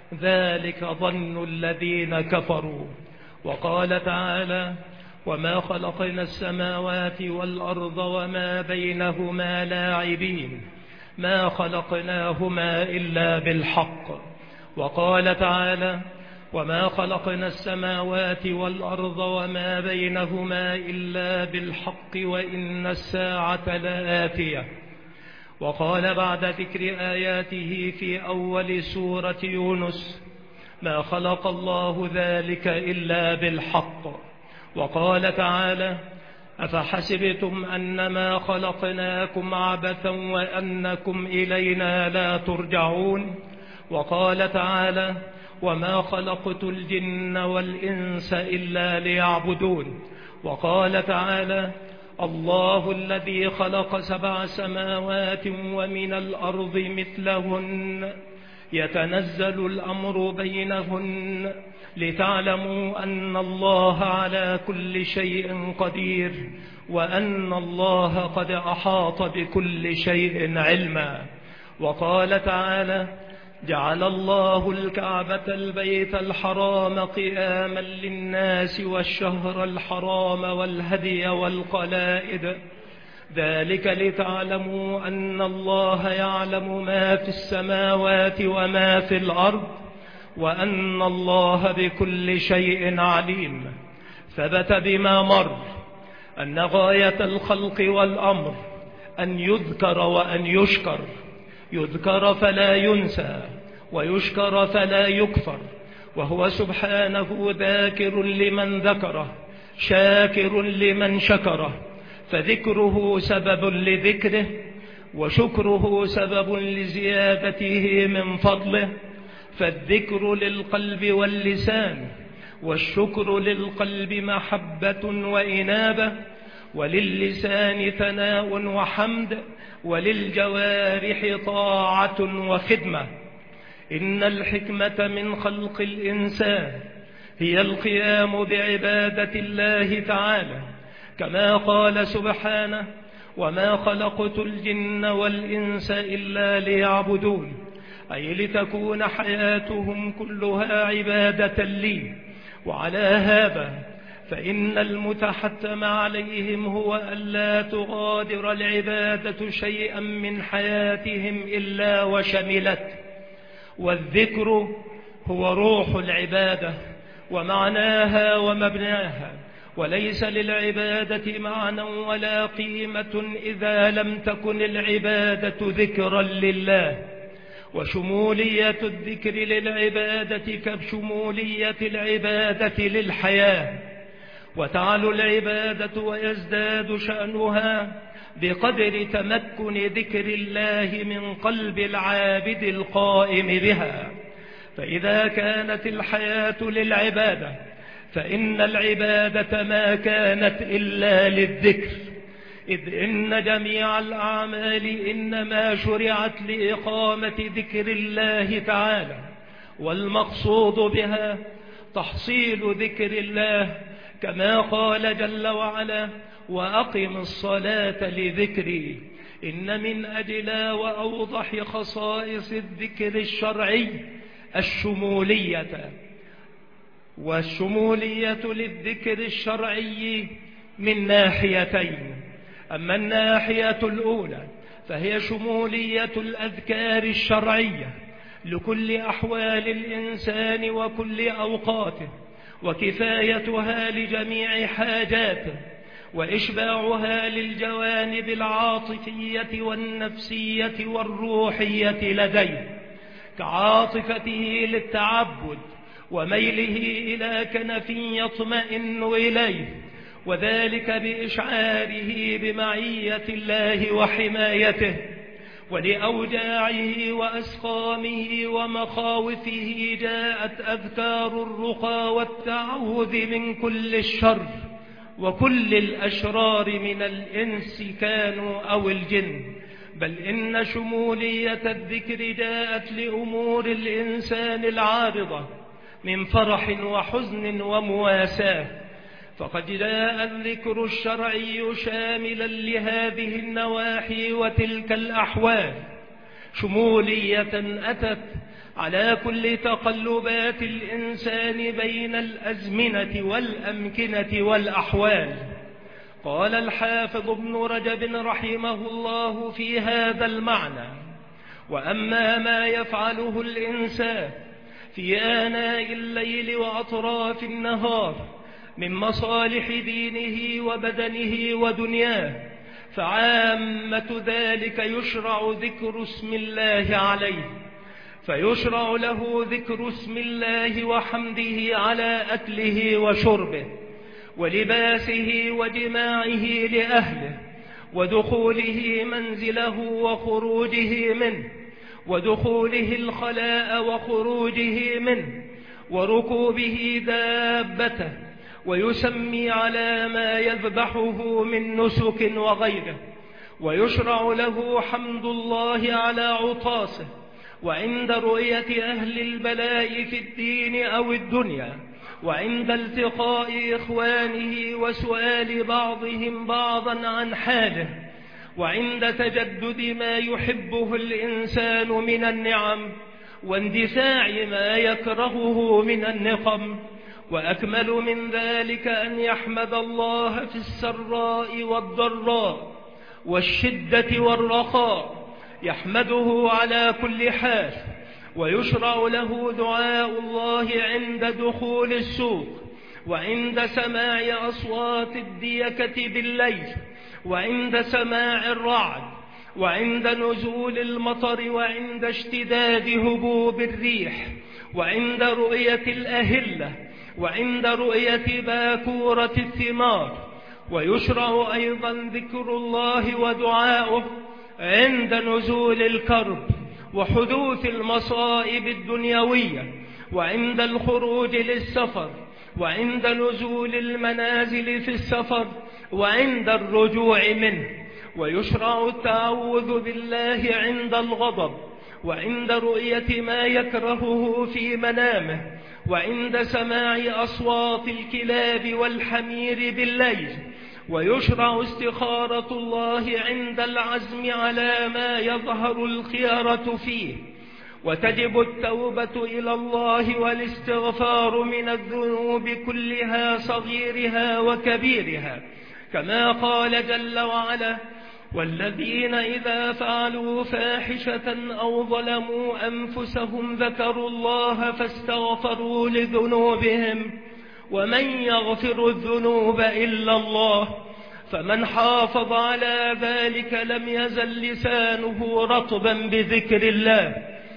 ذلك ظن الذين كفروا. وقال تعالى: وما خلقنا السماوات والأرض وما بينهما لاعبين ما خلقناهما إلا بالحق. وقال تعالى: وما خلقنا السماوات والأرض وما بينهما إلا بالحق وإن الساعة لآتية. وقال بعد ذكر آياته في أول سورة يونس: ما خلق الله ذلك إلا بالحق. وقال تعالى: أفحسبتم أنما خلقناكم عبثا وأنكم إلينا لا ترجعون. وقال تعالى: وما خلقت الجن والإنس إلا ليعبدون. وقال تعالى: الله الذي خلق سبع سماوات ومن الأرض مثلهن يتنزل الأمر بينهن لتعلموا أن الله على كل شيء قدير وأن الله قد أحاط بكل شيء علما. وقال تعالى: جعل الله الكعبة البيت الحرام قياما للناس والشهر الحرام والهدي والقلائد، ذلك لتعلموا أن الله يعلم ما في السماوات وما في الأرض وأن الله بكل شيء عليم. ثبت بما مر أن غاية الخلق والأمر أن يذكر وأن يشكر، يذكر فلا ينسى ويشكر فلا يكفر، وهو سبحانه ذاكر لمن ذكره شاكر لمن شكره، فذكره سبب لذكره وشكره سبب لزيادته من فضله. فالذكر للقلب واللسان، والشكر للقلب محبة وإنابة، وللسان ثناء وحمد، وللجوارح طاعة وخدمة. إن الحكمة من خلق الإنسان هي القيام بعبادة الله تعالى، كما قال سبحانه: وما خلقت الجن والإنس إلا ليعبدون، أي لتكون حياتهم كلها عبادة لي. وعلى هذا فإن المتحتم عليهم هو ألا تغادر العبادة شيئا من حياتهم إلا وشملت. والذكر هو روح العبادة ومعناها ومبناها، وليس للعبادة معنى ولا قيمة إذا لم تكن العبادة ذكرا لله. وشمولية الذكر للعبادة كشمولية العبادة للحياة، وتعلو العبادة ويزداد شأنها بقدر تمكن ذكر الله من قلب العابد القائم بها. فإذا كانت الحياة للعبادة فإن العبادة ما كانت إلا للذكر، إذ إن جميع الأعمال إنما شرعت لإقامة ذكر الله تعالى، والمقصود بها تحصيل ذكر الله، كما قال جل وعلا: وأقم الصلاة لذكري. إن من أجل وأوضح خصائص الذكر الشرعي الشمولية، والشمولية للذكر الشرعي من ناحيتين. أما الناحية الأولى فهي شمولية الأذكار الشرعية لكل أحوال الإنسان وكل أوقاته، وكفايتها لجميع حاجاته، وإشباعها للجوانب العاطفية والنفسية والروحية لديه، كعاطفته للتعبد وميله إلى كنف يطمئن إليه، وذلك بإشعاره بمعية الله وحمايته، ولأوجاعه وأسقامه ومخاوفه جاءت أذكار الرقى والتعوذ من كل الشر وكل الأشرار من الإنس كانوا أو الجن. بل إن شمولية الذكر جاءت لأمور الإنسان العارضة من فرح وحزن ومواساة، فقد جاء الذكر الشرعي شاملا لهذه النواحي وتلك الأحوال، شمولية أتت على كل تقلبات الإنسان بين الأزمنة والأمكنة والأحوال. قال الحافظ ابن رجب رحمه الله في هذا المعنى: وأما ما يفعله الإنسان في آناء الليل وأطراف النهار من مصالح دينه وبدنه ودنياه، فعامة ذلك يشرع ذكر اسم الله عليه، فيشرع له ذكر اسم الله وحمده على أكله وشربه ولباسه وجماعه لأهله، ودخوله منزله وخروجه منه، ودخوله الخلاء وخروجه منه، وركوبه دابته، ويسمي على ما يذبحه من نسك وغيره. ويشرع له حمد الله على عطاسه، وعند رؤية أهل البلاء في الدين أو الدنيا، وعند التقاء إخوانه وسؤال بعضهم بعضا عن حاله، وعند تجدد ما يحبه الإنسان من النعم، واندفاع ما يكرهه من النقم. وأكمل من ذلك أن يحمد الله في السراء والضراء والشدة والرخاء، يحمده على كل حال. ويشرع له دعاء الله عند دخول السوق، وعند سماع أصوات الديكة بالليل، وعند سماع الرعد، وعند نزول المطر، وعند اشتداد هبوب الريح، وعند رؤية الأهلة، وعند رؤية باكورة الثمار. ويشرع أيضا ذكر الله ودعاؤه عند نزول الكرب وحدوث المصائب الدنيوية، وعند الخروج للسفر، وعند نزول المنازل في السفر، وعند الرجوع منه. ويشرع التعوذ بالله عند الغضب، وعند رؤية ما يكرهه في منامه، وعند سماع أصوات الكلاب والحمير بالليل. ويشرع استخارة الله عند العزم على ما يظهر الخيارة فيه. وتجب التوبة إلى الله والاستغفار من الذنوب كلها صغيرها وكبيرها، كما قال جل وعلا: والذين إذا فعلوا فاحشة أو ظلموا أنفسهم ذكروا الله فاستغفروا لذنوبهم ومن يغفر الذنوب إلا الله. فمن حافظ على ذلك لم يزل لسانه رطبا بذكر الله.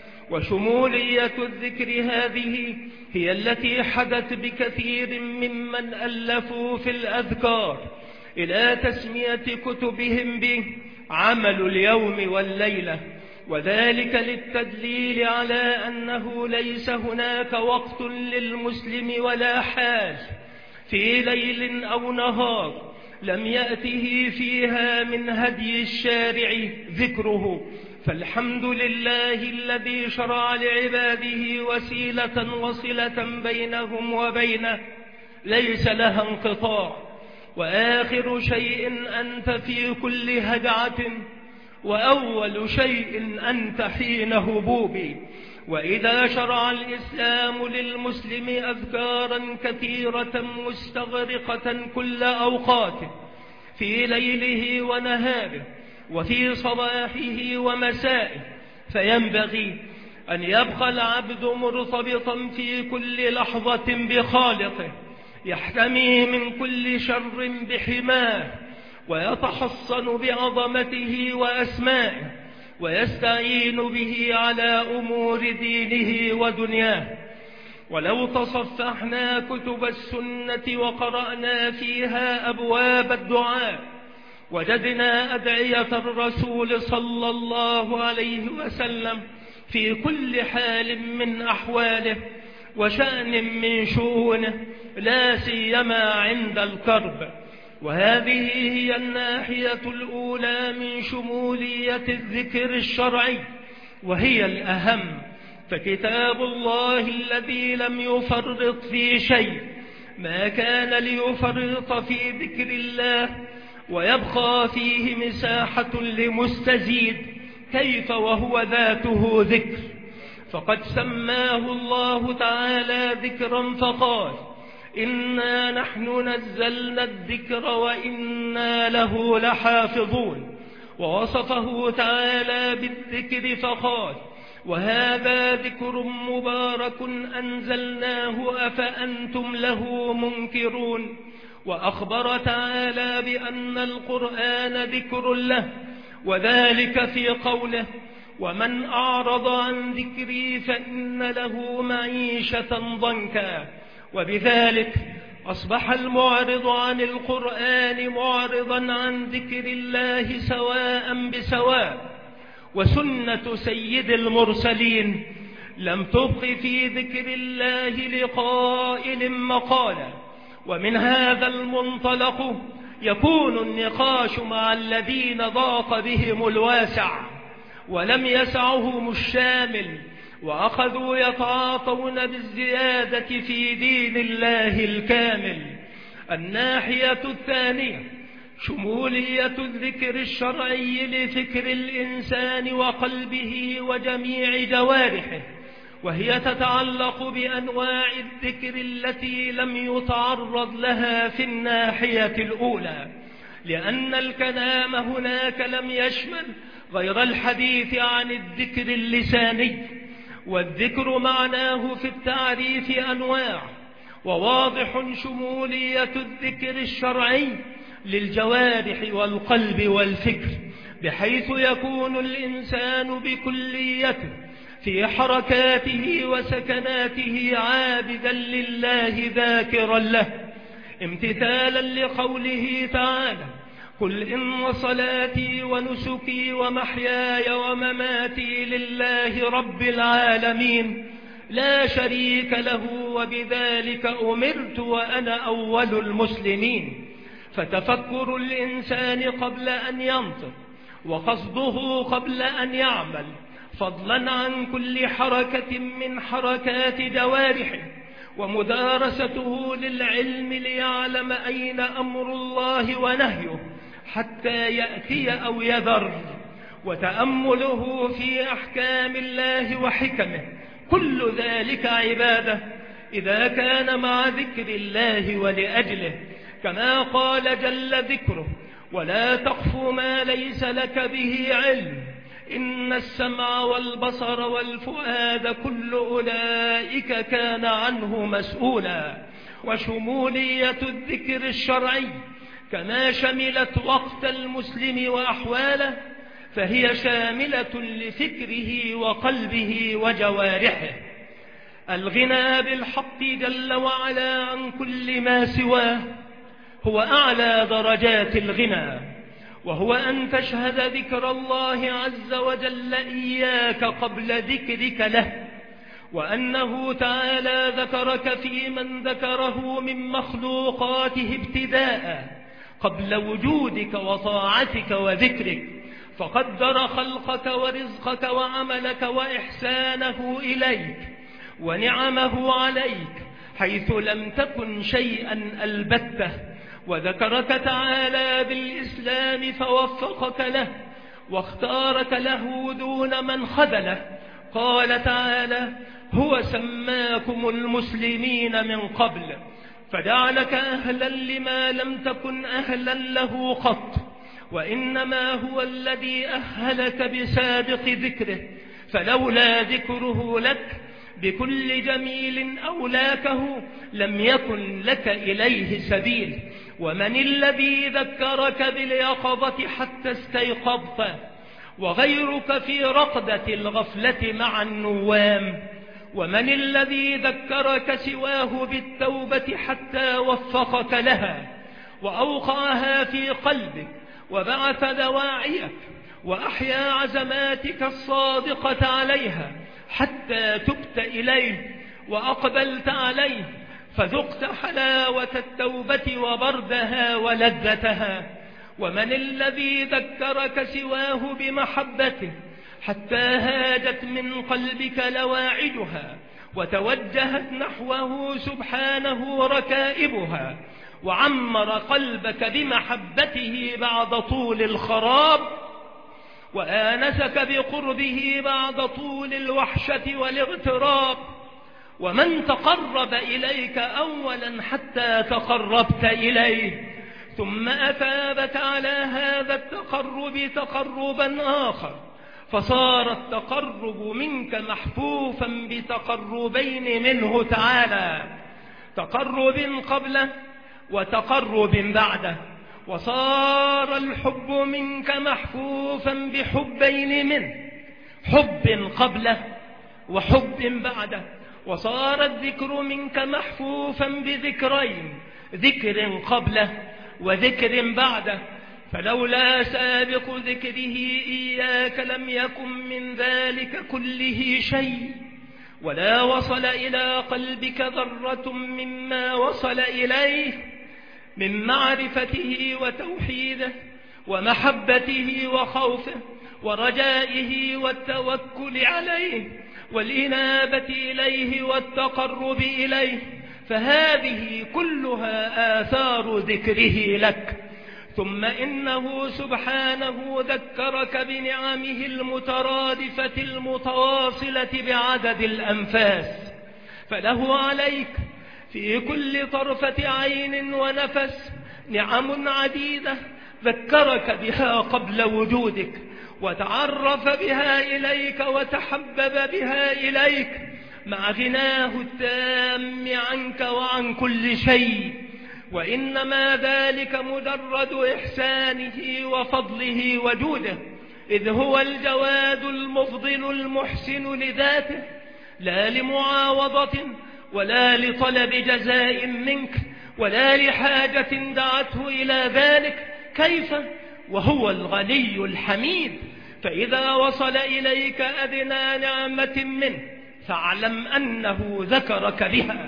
وشمولية الذكر هذه هي التي حدت بكثير ممن ألفوا في الأذكار إلى تسمية كتبهم به عمل اليوم والليلة، وذلك للتدليل على أنه ليس هناك وقت للمسلم ولا حال في ليل أو نهار لم يأته فيها من هدي الشارع ذكره. فالحمد لله الذي شرع لعباده وسيلة وصلة بينهم وبينه ليس لها انقطاع. وآخر شيء أنت في كل هدعة، وأول شيء أنت حين هبوبي. وإذا شرع الإسلام للمسلم أذكارا كثيرة مستغرقة كل أوقاته في ليله ونهاره وفي صباحه ومسائه، فينبغي أن يبقى العبد مرتبطا في كل لحظة بخالقه، يحتمي من كل شر بحماه، ويتحصن بعظمته وأسمائه، ويستعين به على أمور دينه ودنياه. ولو تصفحنا كتب السنة وقرأنا فيها أبواب الدعاء وجدنا أدعية الرسول صلى الله عليه وسلم في كل حال من أحواله وشأن من شؤونه، لا سيما عند الكرب. وهذه هي الناحية الأولى من شمولية الذكر الشرعي، وهي الأهم. فكتاب الله الذي لم يفرط في شيء ما كان ليفرط في ذكر الله، ويبقى فيه مساحة لمستزيد، كيف وهو ذاته ذكر. فقد سماه الله تعالى ذكرا فقال: إنا نحن نزلنا الذكر وإنا له لحافظون. ووصفه تعالى بالذكر فقال: وهذا ذكر مبارك أنزلناه أفأنتم له منكرون. وأخبر تعالى بأن القرآن ذكر له، وذلك في قوله: ومن أعرض عن ذكري فإن له معيشة ضنكا. وبذلك أصبح المعرض عن القرآن معرضا عن ذكر الله سواء بسواء. وسنة سيد المرسلين لم تبق في ذكر الله لقائل مقالا. ومن هذا المنطلق يكون النقاش مع الذين ضاق بهم الواسع ولم يسعهم الشامل، وأخذوا يتعاطون بالزيادة في دين الله الكامل. الناحية الثانية شمولية الذكر الشرعي لفكر الإنسان وقلبه وجميع جوارحه، وهي تتعلق بأنواع الذكر التي لم يتعرض لها في الناحية الأولى، لأن الكلام هناك لم يشمل غير الحديث عن الذكر اللساني، والذكر معناه في التعريف أنواع، وواضح شمولية الذكر الشرعي للجوارح والقلب والفكر، بحيث يكون الإنسان بكليته في حركاته وسكناته عابدا لله ذاكرا له، امتثالا لقوله تعالى: قل إن صلاتي ونسكي ومحياي ومماتي لله رب العالمين لا شريك له وبذلك أمرت وأنا أول المسلمين. فتفكر الإنسان قبل أن ينطق، وقصده قبل أن يعمل، فضلا عن كل حركة من حركات جوارحه، ومدارسته للعلم ليعلم أين أمر الله ونهيه حتى يأتي أو يذر، وتأمله في أحكام الله وحكمه، كل ذلك عبادة إذا كان مع ذكر الله ولأجله، كما قال جل ذكره: ولا تقف ما ليس لك به علم إن السمع والبصر والفؤاد كل أولئك كان عنه مسؤولا. وشمولية الذكر الشرعي كما شملت وقت المسلم وأحواله، فهي شاملة لفكره وقلبه وجوارحه. الغنى بالحق جل وعلا عن كل ما سواه هو أعلى درجات الغنى، وهو أن تشهد ذكر الله عز وجل إياك قبل ذكرك له، وأنه تعالى ذكرك في من ذكره من مخلوقاته ابتداء قبل وجودك وطاعتك وذكرك، فقدر خلقك ورزقك وعملك وإحسانه إليك ونعمه عليك حيث لم تكن شيئا البته، وذكرك تعالى بالإسلام فوفقك له واختارك له دون من خذله. قال تعالى: هو سماكم المسلمين من قبل فجعلك أهلا لما لم تكن أهلا له قط، وإنما هو الذي أهلك بسابق ذكره، فلولا ذكره لك بكل جميل أولاكه لم يكن لك إليه سبيل. ومن الذي ذكرك باليقظة حتى استيقظت وغيرك في رقدة الغفلة مع النوام؟ ومن الذي ذكرك سواه بالتوبة حتى وفقك لها وأوقعها في قلبك وبعث دواعيك وأحيا عزماتك الصادقة عليها حتى تبت إليه وأقبلت عليه فذقت حلاوة التوبة وبردها ولذتها؟ ومن الذي ذكرك سواه بمحبته حتى هاجت من قلبك لواعدها وتوجهت نحوه سبحانه ركائبها، وعمر قلبك بمحبته بعد طول الخراب، وآنسك بقربه بعد طول الوحشة والاغتراب؟ ومن تقرب إليك أولا حتى تقربت إليه، ثم أثابك على هذا التقرب تقربا آخر، فصار التقرب منك محفوفا بتقربين منه تعالى، تقرب قبله وتقرب بعده، وصار الحب منك محفوفا بحبين منه، حب قبله وحب بعده، وصار الذكر منك محفوفا بذكرين، ذكر قبله وذكر بعده، فلولا سابق ذكره إياك لم يكن من ذلك كله شيء، ولا وصل إلى قلبك ذرة مما وصل إليه من معرفته وتوحيده ومحبته وخوفه ورجائه والتوكل عليه والإنابة إليه والتقرب إليه، فهذه كلها آثار ذكره لك. ثم إنه سبحانه ذكرك بنعمه المترادفة المتواصلة بعدد الأنفاس، فله عليك في كل طرفة عين ونفس نعم عديدة ذكرك بها قبل وجودك، وتعرف بها إليك وتحبب بها إليك مع غناه التام عنك وعن كل شيء. وإنما ذلك مجرد إحسانه وفضله وجوده، إذ هو الجواد المفضل المحسن لذاته، لا لمعاوضة ولا لطلب جزاء منك ولا لحاجة دعته إلى ذلك. كيف وهو الغني الحميد؟ فإذا وصل إليك أدنى نعمة منه فاعلم أنه ذكرك بها،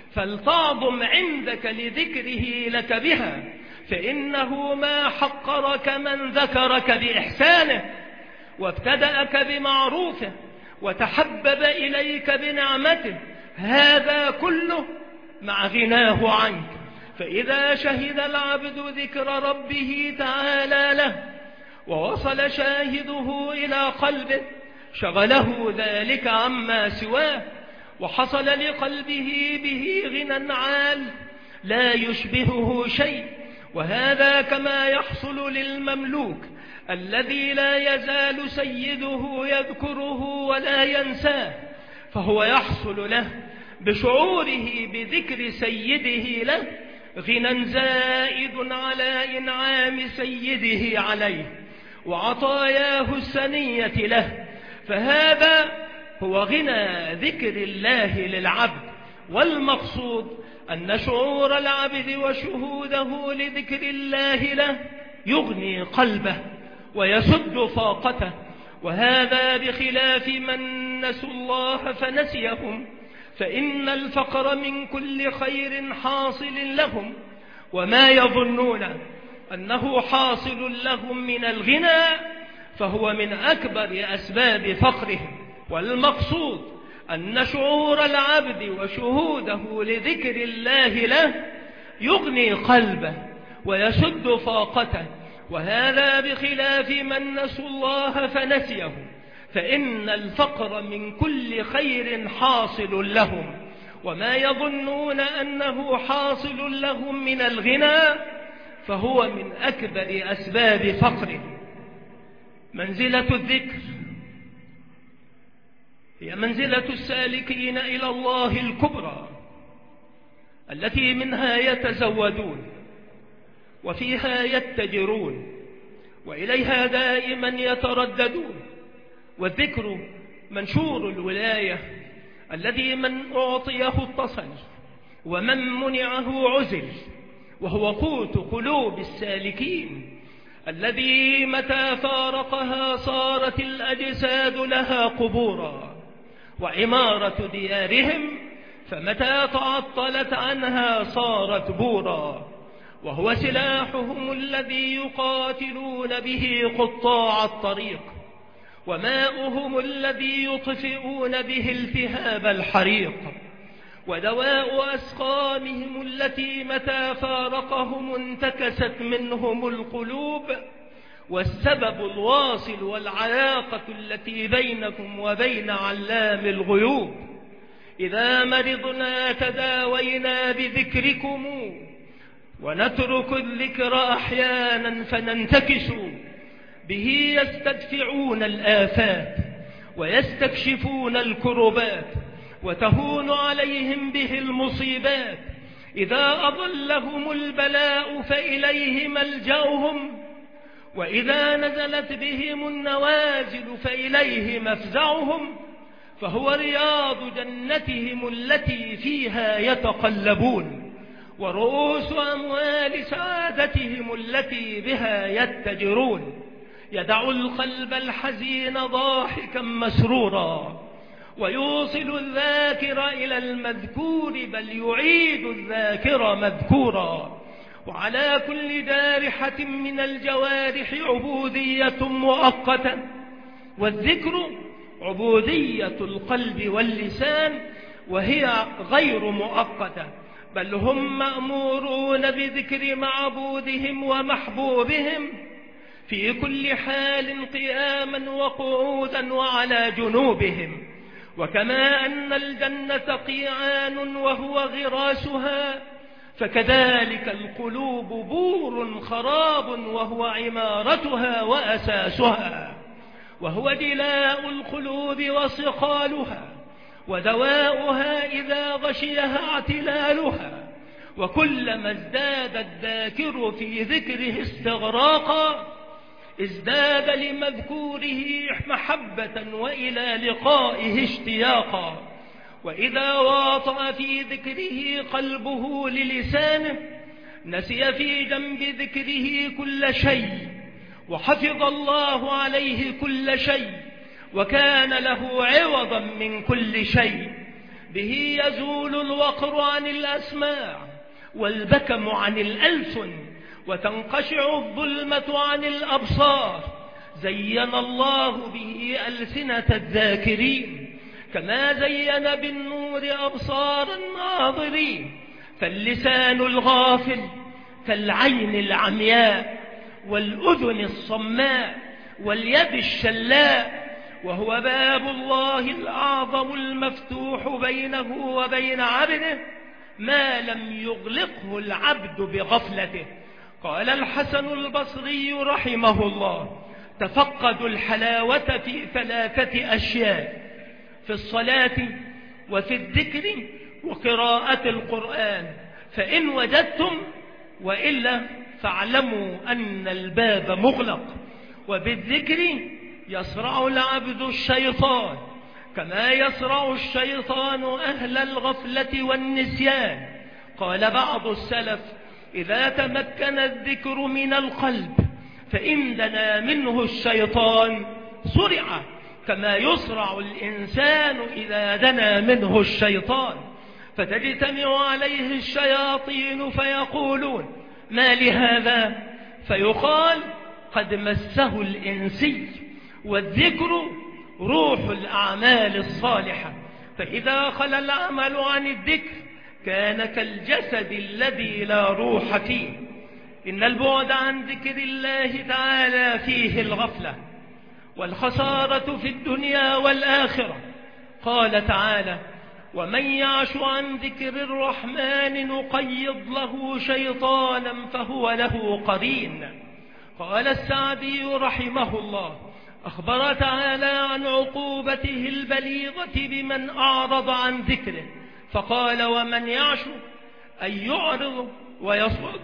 فلتعظم عندك لذكره لك بها، فإنه ما حقرك من ذكرك بإحسانه وابتدأك بمعروفه وتحبب إليك بنعمته، هذا كله مع غناه عنك. فإذا شهد العبد ذكر ربه تعالى له ووصل شاهده إلى قلبه شغله ذلك عما سواه، وحصل لقلبه به غنى عال لا يشبهه شيء. وهذا كما يحصل للمملوك الذي لا يزال سيده يذكره ولا ينساه، فهو يحصل له بشعوره بذكر سيده له غنى زائد على إنعام سيده عليه وعطاياه السنية له. فهذا هو غنى ذكر الله للعبد، والمقصود أن شعور العبد وشهوده لذكر الله له يغني قلبه ويسد فاقته، وهذا بخلاف من نسوا الله فنسيهم، فإن الفقر من كل خير حاصل لهم، وما يظنون أنه حاصل لهم من الغنى فهو من أكبر أسباب فقرهم. والمقصود أن شعور العبد وشهوده لذكر الله له يغني قلبه ويسد فاقته، وهذا بخلاف من نسوا الله فنسيه، فإن الفقر من كل خير حاصل لهم، وما يظنون أنه حاصل لهم من الغنى فهو من أكبر أسباب فقرهم. منزلة الذكر هي منزلة السالكين إلى الله الكبرى التي منها يتزودون وفيها يتجرون وإليها دائما يترددون. والذكر منشور الولاية الذي من أعطيه اتصل ومن منعه عزل، وهو قوت قلوب السالكين الذي متى فارقها صارت الأجساد لها قبورا وعمارة ديارهم، فمتى تعطلت عنها صارت بورا، وهو سلاحهم الذي يقاتلون به قطاع الطريق، وماؤهم الذي يطفئون به التهاب الحريق، ودواء أسقامهم التي متى فارقهم انتكست منهم القلوب، والسبب الواصل والعلاقة التي بينكم وبين علام الغيوب. إذا مرضنا تداوينا بذكركم ونترك الذكر أحيانا فننتكس به، يستدفعون الآفات ويستكشفون الكربات وتهون عليهم به المصيبات. إذا أضلهم البلاء فإليه ملجأهم، وإذا نزلت بهم النوازل فإليه مفزعهم، فهو رياض جنتهم التي فيها يتقلبون، ورؤوس أموال سعادتهم التي بها يتجرون. يدع القلب الحزين ضاحكا مسرورا، ويوصل الذاكر إلى المذكور، بل يعيد الذاكر مذكورا. وعلى كل جارحة من الجوارح عبودية مؤقتة، والذكر عبودية القلب واللسان وهي غير مؤقتة، بل هم مأمورون بذكر معبودهم ومحبوبهم في كل حال قياما وقعودا وعلى جنوبهم. وكما أن الجنة قيعان وهو غراسها، فكذلك القلوب بور خراب وهو عمارتها وأساسها، وهو دلاء القلوب وصقالها ودواؤها إذا غشيها اعتلالها. وكلما ازداد الذاكر في ذكره استغراقا ازداد لمذكوره محبة وإلى لقائه اشتياقا. وإذا واطأ في ذكره قلبه للسانه نسي في جنب ذكره كل شيء، وحفظ الله عليه كل شيء، وكان له عوضا من كل شيء. به يزول الوقر عن الأسماع والبكم عن الألسن، وتنقشع الظلمة عن الأبصار. زين الله به ألسنة الذاكرين، كما زين بالنور أبصار الناظرين. فاللسان الغافل كالعين العمياء والأذن الصماء واليد الشلاء، وهو باب الله الأعظم المفتوح بينه وبين عبده ما لم يغلقه العبد بغفلته. قال الحسن البصري رحمه الله: تفقدوا الحلاوة في ثلاثة أشياء: في الصلاة وفي الذكر وقراءة القرآن، فإن وجدتم، وإلا فاعلموا أن الباب مغلق. وبالذكر يصرع العبد الشيطان كما يصرع الشيطان أهل الغفلة والنسيان. قال بعض السلف: إذا تمكن الذكر من القلب فإن دنا منه الشيطان صرع، كما يصرع الإنسان إذا دنا منه الشيطان. فتجتمع عليه الشياطين فيقولون: ما لهذا؟ فيقال: قد مسه الإنسي. والذكر روح الأعمال الصالحة، فإذا خلا العمل عن الذكر كان كالجسد الذي لا روح فيه. إن البعد عن ذكر الله تعالى فيه الغفلة والخسارة في الدنيا والآخرة. قال تعالى: ومن يعش عن ذكر الرحمن نقيض له شيطانا فهو له قرين. قال السعدي رحمه الله: أخبر تعالى عن عقوبته البليغة بمن أعرض عن ذكره، فقال: ومن يعش أي يعرض ويصد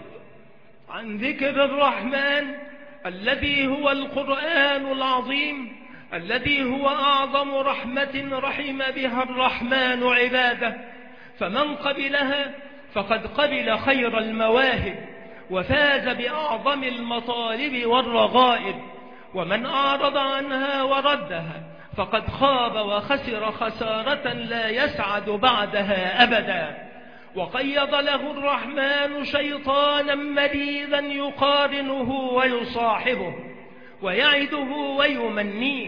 عن ذكر الرحمن الذي هو القرآن العظيم، الذي هو أعظم رحمة رحم بها الرحمن عباده، فمن قبلها فقد قبل خير المواهب وفاز بأعظم المطالب والرغائب، ومن أعرض عنها وردها فقد خاب وخسر خسارة لا يسعد بعدها أبدا. وقيض له الرحمن شيطانا مريضا يقارنه ويصاحبه ويعده ويمنيه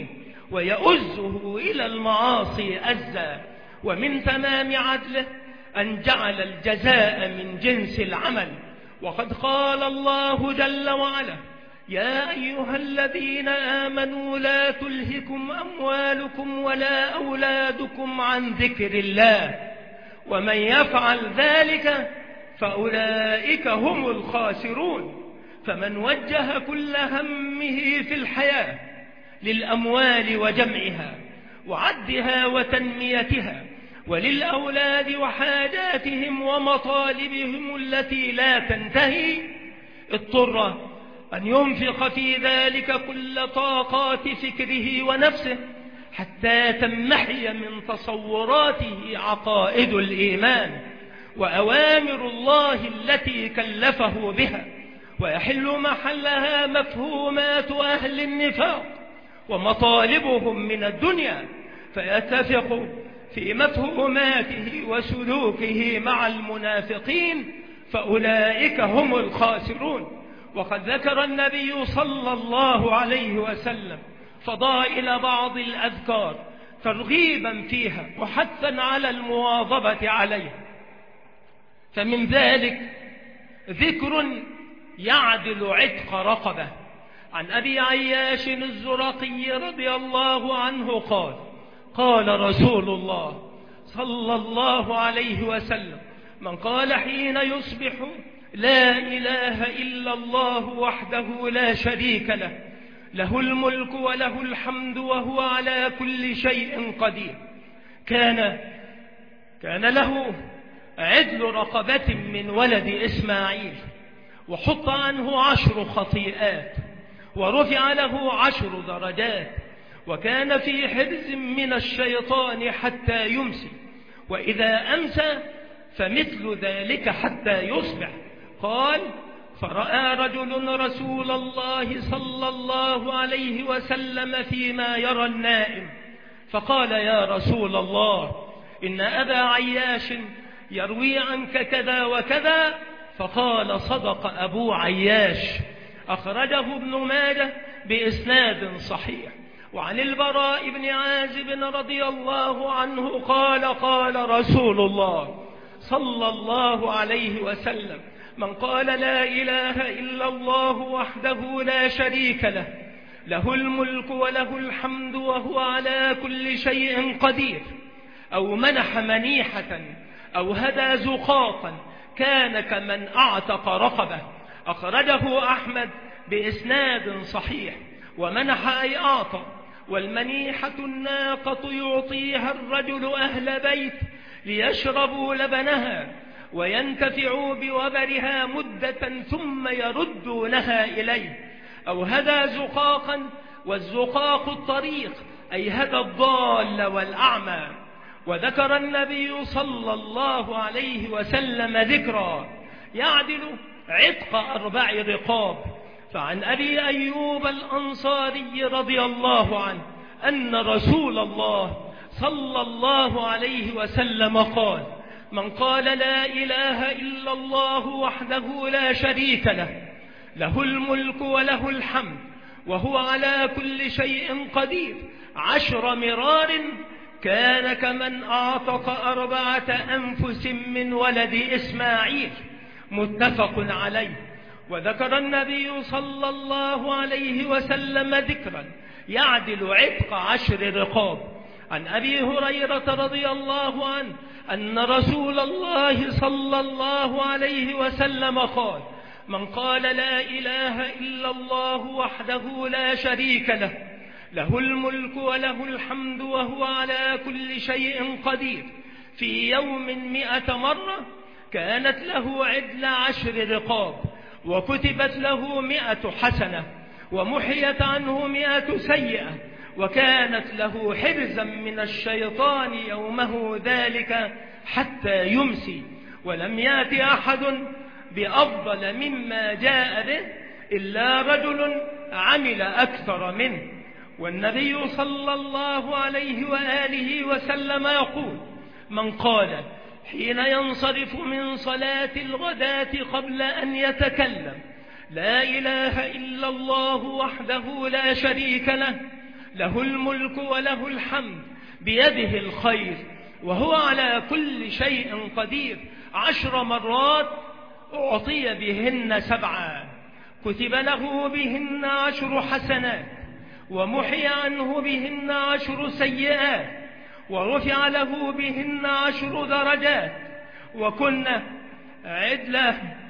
ويؤزه إلى المعاصي أزا. ومن تمام عدله أن جعل الجزاء من جنس العمل. وقد قال الله جل وعلا: يا أيها الذين آمنوا لا تلهكم أموالكم ولا أولادكم عن ذكر الله ومن يفعل ذلك فأولئك هم الخاسرون. فمن وجه كل همه في الحياة للأموال وجمعها وعدها وتنميتها وللأولاد وحاجاتهم ومطالبهم التي لا تنتهي، اضطر أن ينفق في ذلك كل طاقات فكره ونفسه حتى تمحي من تصوراته عقائد الإيمان وأوامر الله التي كلفه بها، ويحل محلها مفهومات أهل النفاق ومطالبهم من الدنيا، فيتفق في مفهوماته وسلوكه مع المنافقين، فأولئك هم الخاسرون. وقد ذكر النبي صلى الله عليه وسلم فضائل بعض الأذكار ترغيبا فيها وحثا على المواظبة عليها، فمن ذلك ذكر يعدل عتق رقبة. عن أبي عياش الزرقي رضي الله عنه قال قال رسول الله صلى الله عليه وسلم: من قال حين يصبح لا إله إلا الله وحده لا شريك له، له الملك وله الحمد وهو على كل شيء قدير، كان كان له عدل رقبة من ولد إسماعيل، وحط عنه عشر خطيئات، ورفع له عشر درجات، وكان في حرز من الشيطان حتى يمسي، وإذا أمسى فمثل ذلك حتى يصبح. قال: فرأى رجل رسول الله صلى الله عليه وسلم فيما يرى النائم، فقال: يا رسول الله، إن أبا عياش يروي عنك كذا وكذا. فقال: صدق أبو عياش. أخرجه ابن ماجه بإسناد صحيح. وعن البراء بن عازب رضي الله عنه قال: قال رسول الله صلى الله عليه وسلم: من قال لا إله إلا الله وحده لا شريك له، له الملك وله الحمد وهو على كل شيء قدير، أو منح منيحة أو هدى زقاقا، كان كمن أعتق رقبة. أخرجه أحمد بإسناد صحيح. ومنح أي أعطى، والمنيحة الناقة يعطيها الرجل أهل بيت ليشربوا لبنها وينتفعوا بوبرها مدة ثم يردونها إليه. أو هدى زقاقا، والزقاق الطريق، أي هدى الضال والأعمى. وذكر النبي صلى الله عليه وسلم ذكرا يعدل عتق أربع رقاب. فعن أبي أيوب الأنصاري رضي الله عنه أن رسول الله صلى الله عليه وسلم قال: من قال لا إله إلا الله وحده لا شريك له، له الملك وله الحمد وهو على كل شيء قدير، عشر مرار، كان كمن أعتق أربعة أنفس من ولد إسماعيل. متفق عليه. وذكر النبي صلى الله عليه وسلم ذكرا يعدل عتق عشر رقاب. عن أبي هريرة رضي الله عنه أن رسول الله صلى الله عليه وسلم قال: من قال لا إله إلا الله وحده لا شريك له، له الملك وله الحمد وهو على كل شيء قدير، في يوم مئة مرة، كانت له عدل عشر رقاب، وكتبت له مئة حسنة، ومحيت عنه مئة سيئة، وكانت له حرزا من الشيطان يومه ذلك حتى يمسي. ولم يأت أحد بأفضل مما جاء به إلا رجل عمل أكثر منه. والنبي صلى الله عليه وآله وسلم يقول: من قال حين ينصرف من صلاة الغداة قبل أن يتكلم: لا إله إلا الله وحده لا شريك له، له الملك وله الحمد، بيده الخير وهو على كل شيء قدير، عشر مرات، أعطي بهن سبعا، كتب له بهن عشر حسنات، ومحي عنه بهن عشر سيئات، ورفع له بهن عشر درجات، وكن عدل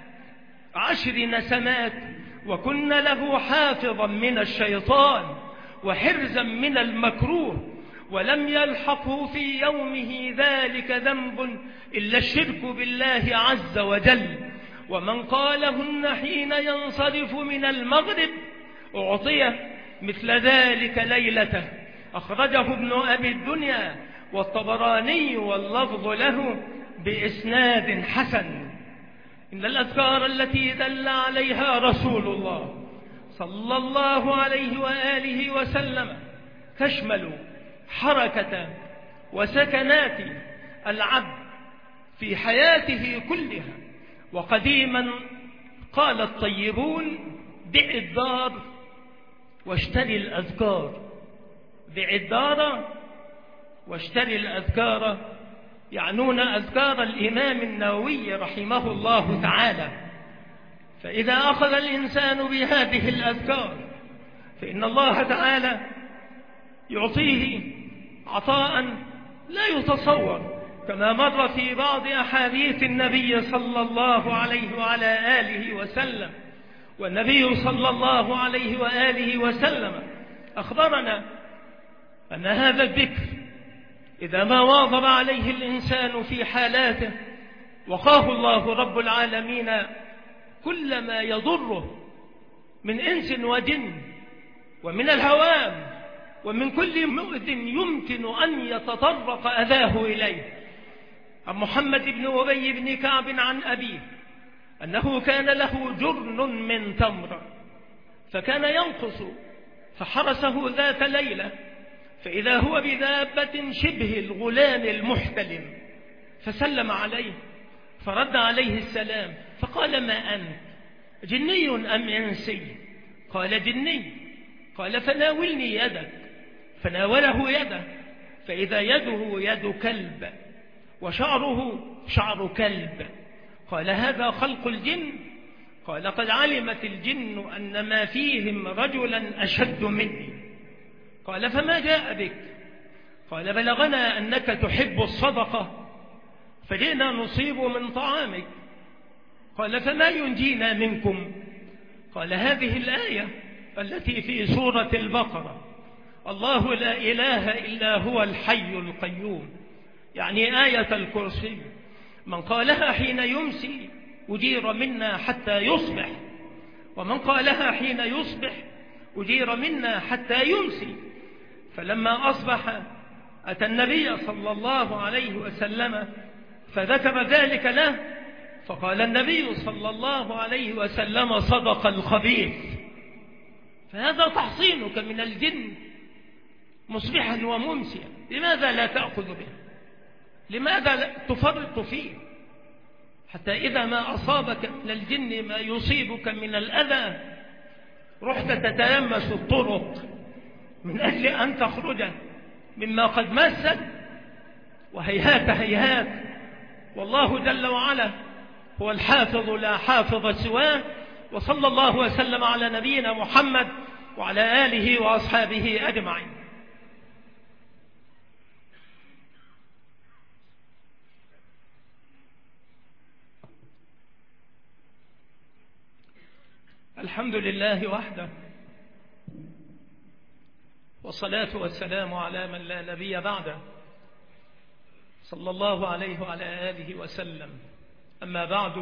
عشر نسمات، وكن له حافظا من الشيطان وحرزا من المكروه، ولم يلحقه في يومه ذلك ذنب إلا الشرك بالله عز وجل. ومن قالهن حين ينصرف من المغرب أعطي مثل ذلك ليلته. أخرجه ابن أبي الدنيا والطبراني واللفظ له بإسناد حسن. إن الأذكار التي دل عليها رسول الله صلى الله عليه وآله وسلم تشمل حركة وسكنات العبد في حياته كلها. وقديما قال الطيبون: بع الدار واشتري الأذكار، بع الدار واشتري الأذكار يعنون أذكار الإمام النووي رحمه الله تعالى. فإذا أخذ الإنسان بهذه الأذكار فإن الله تعالى يعطيه عطاء لا يتصور، كما مر في بعض أحاديث النبي صلى الله عليه وعلى آله وسلم. والنبي صلى الله عليه وآله وسلم أخبرنا أن هذا الذكر إذا ما واظب عليه الإنسان في حالاته وقاه الله رب العالمين كل ما يضره من إنس وجن ومن الهوام ومن كل مؤذ يمكن أن يتطرق أذاه إليه. عن محمد بن أبي بن كعب عن أبيه أنه كان له جرن من تمر فكان ينقص، فحرسه ذات ليلة فإذا هو بدابة شبه الغلام المحتلم فسلم عليه فرد عليه السلام فقال: ما أنت، جني أم إنسي؟ قال: جني. قال: فناولني يدك. فناوله يده فإذا يده يد كلب وشعره شعر كلب. قال: هذا خلق الجن؟ قال: قد علمت الجن أن ما فيهم رجلا أشد مني. قال: فما جاء بك؟ قال: بلغنا أنك تحب الصدقة فجئنا نصيب من طعامك. قال: فما ينجينا منكم؟ قال: هذه الآية التي في سورة البقرة: الله لا إله إلا هو الحي القيوم، يعني آية الكرسي، من قالها حين يمسي أجير منا حتى يصبح، ومن قالها حين يصبح أجير منا حتى يمسي. فلما أصبح أتى النبي صلى الله عليه وسلم فذكر ذلك له، فقال النبي صلى الله عليه وسلم: صدق الخبيث. فهذا تحصينك من الجن مصبحا وممسيا، لماذا لا تأخذ به؟ لماذا لا تفرط فيه؟ حتى إذا ما أصابك من الجن ما يصيبك من الأذى رحت تتلمس الطرق من أجل أن تخرج مما قد مسك، وهيهات هيهات، والله جل وعلا هو الحافظ لا حافظ سواه. وصلى الله وسلم على نبينا محمد وعلى آله وأصحابه أجمعين. الحمد لله وحده، والصلاة والسلام على من لا نبي بعده، صلى الله عليه وعلى آله وسلم. أما بعد،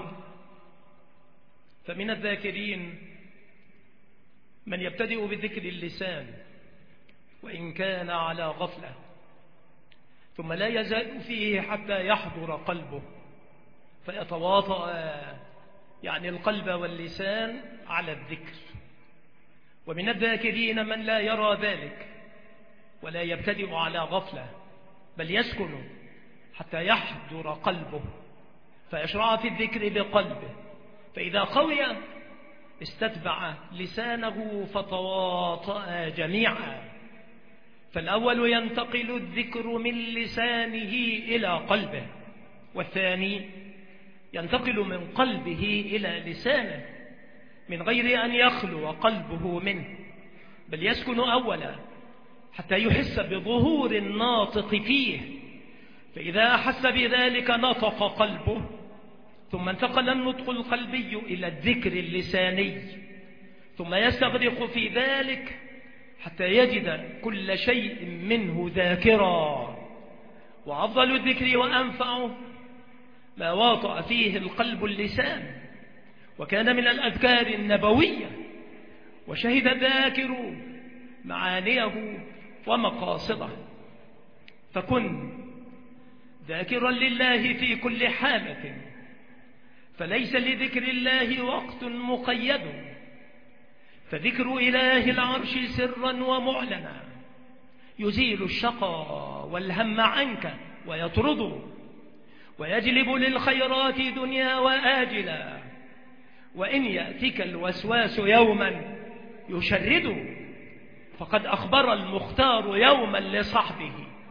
فمن الذاكرين من يبتدئ بذكر اللسان وإن كان على غفلة، ثم لا يزال فيه حتى يحضر قلبه فيتواطأ يعني القلب واللسان على الذكر. ومن الذاكرين من لا يرى ذلك ولا يبتدئ على غفلة، بل يسكن حتى يحضر قلبه فيشرع في الذكر بقلبه، فإذا قوي استتبع لسانه فتواطأ جميعا. فالأول ينتقل الذكر من لسانه إلى قلبه، والثاني ينتقل من قلبه إلى لسانه من غير أن يخلو قلبه منه، بل يسكن أولا حتى يحس بظهور الناطق فيه، فإذا أحس بذلك نطق قلبه، ثم انتقل النطق القلبي إلى الذكر اللساني، ثم يستغرق في ذلك حتى يجد كل شيء منه ذاكرا. وأفضل الذكر وأنفعه ما واطأ فيه القلب اللسان، وكان من الأذكار النبوية، وشهد الذاكر معانيه ومقاصده. فكن ذاكرا لله في كل حالة، فليس لذكر الله وقت مقيد، فذكر إله العرش سرا ومعلنا يزيل الشقى والهم عنك ويطرده، ويجلب للخيرات دنيا وآجلا، وإن يأتك الوسواس يوما يشرده، فقد أخبر المختار يوما لصحبه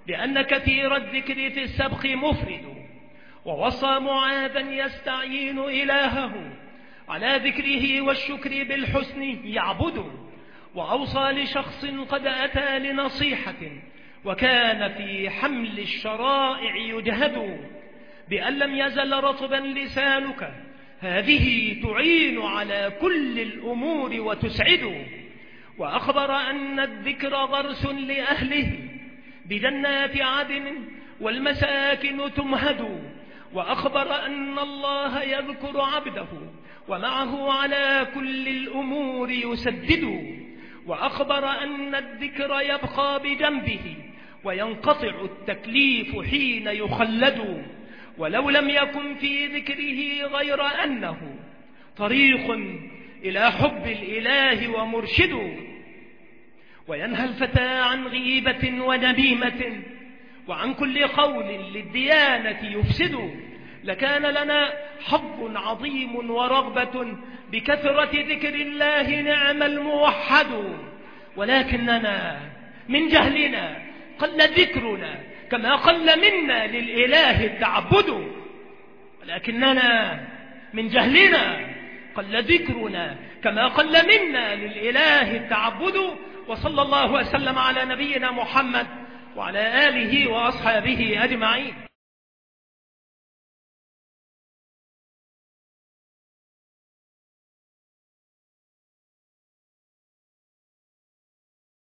بأن كثير الذكر في السبق مفرد، ووصى معاذا يستعين إلهه على ذكره والشكر بالحسن يعبد، وأوصى لشخص قد أتى لنصيحة وكان في حمل الشرائع يجهد بأن لم يزل رطبا لسانك، هذه تعين على كل الأمور وتسعد. وأخبر أن الذكر غرس لأهله بجنات عدن والمساكن تمهد، وأخبر أن الله يذكر عبده ومعه على كل الأمور يسدد، وأخبر أن الذكر يبقى بجنبه وينقطع التكليف حين يخلد، ولو لم يكن في ذكره غير أنه طريق إلى حب الإله ومرشد، وينهى الفتى عن غيبة ونميمة وعن كل قول للديانة يفسد، لكان لنا حظ عظيم ورغبة بكثرة ذكر الله نعم الموحد، ولكننا من جهلنا قل ذكرنا كما قل منا للإله التعبد، ولكننا من جهلنا قل ذكرنا كما قل منا للإله التعبد. وصلى الله وسلم على نبينا محمد وعلى آله وأصحابه أجمعين.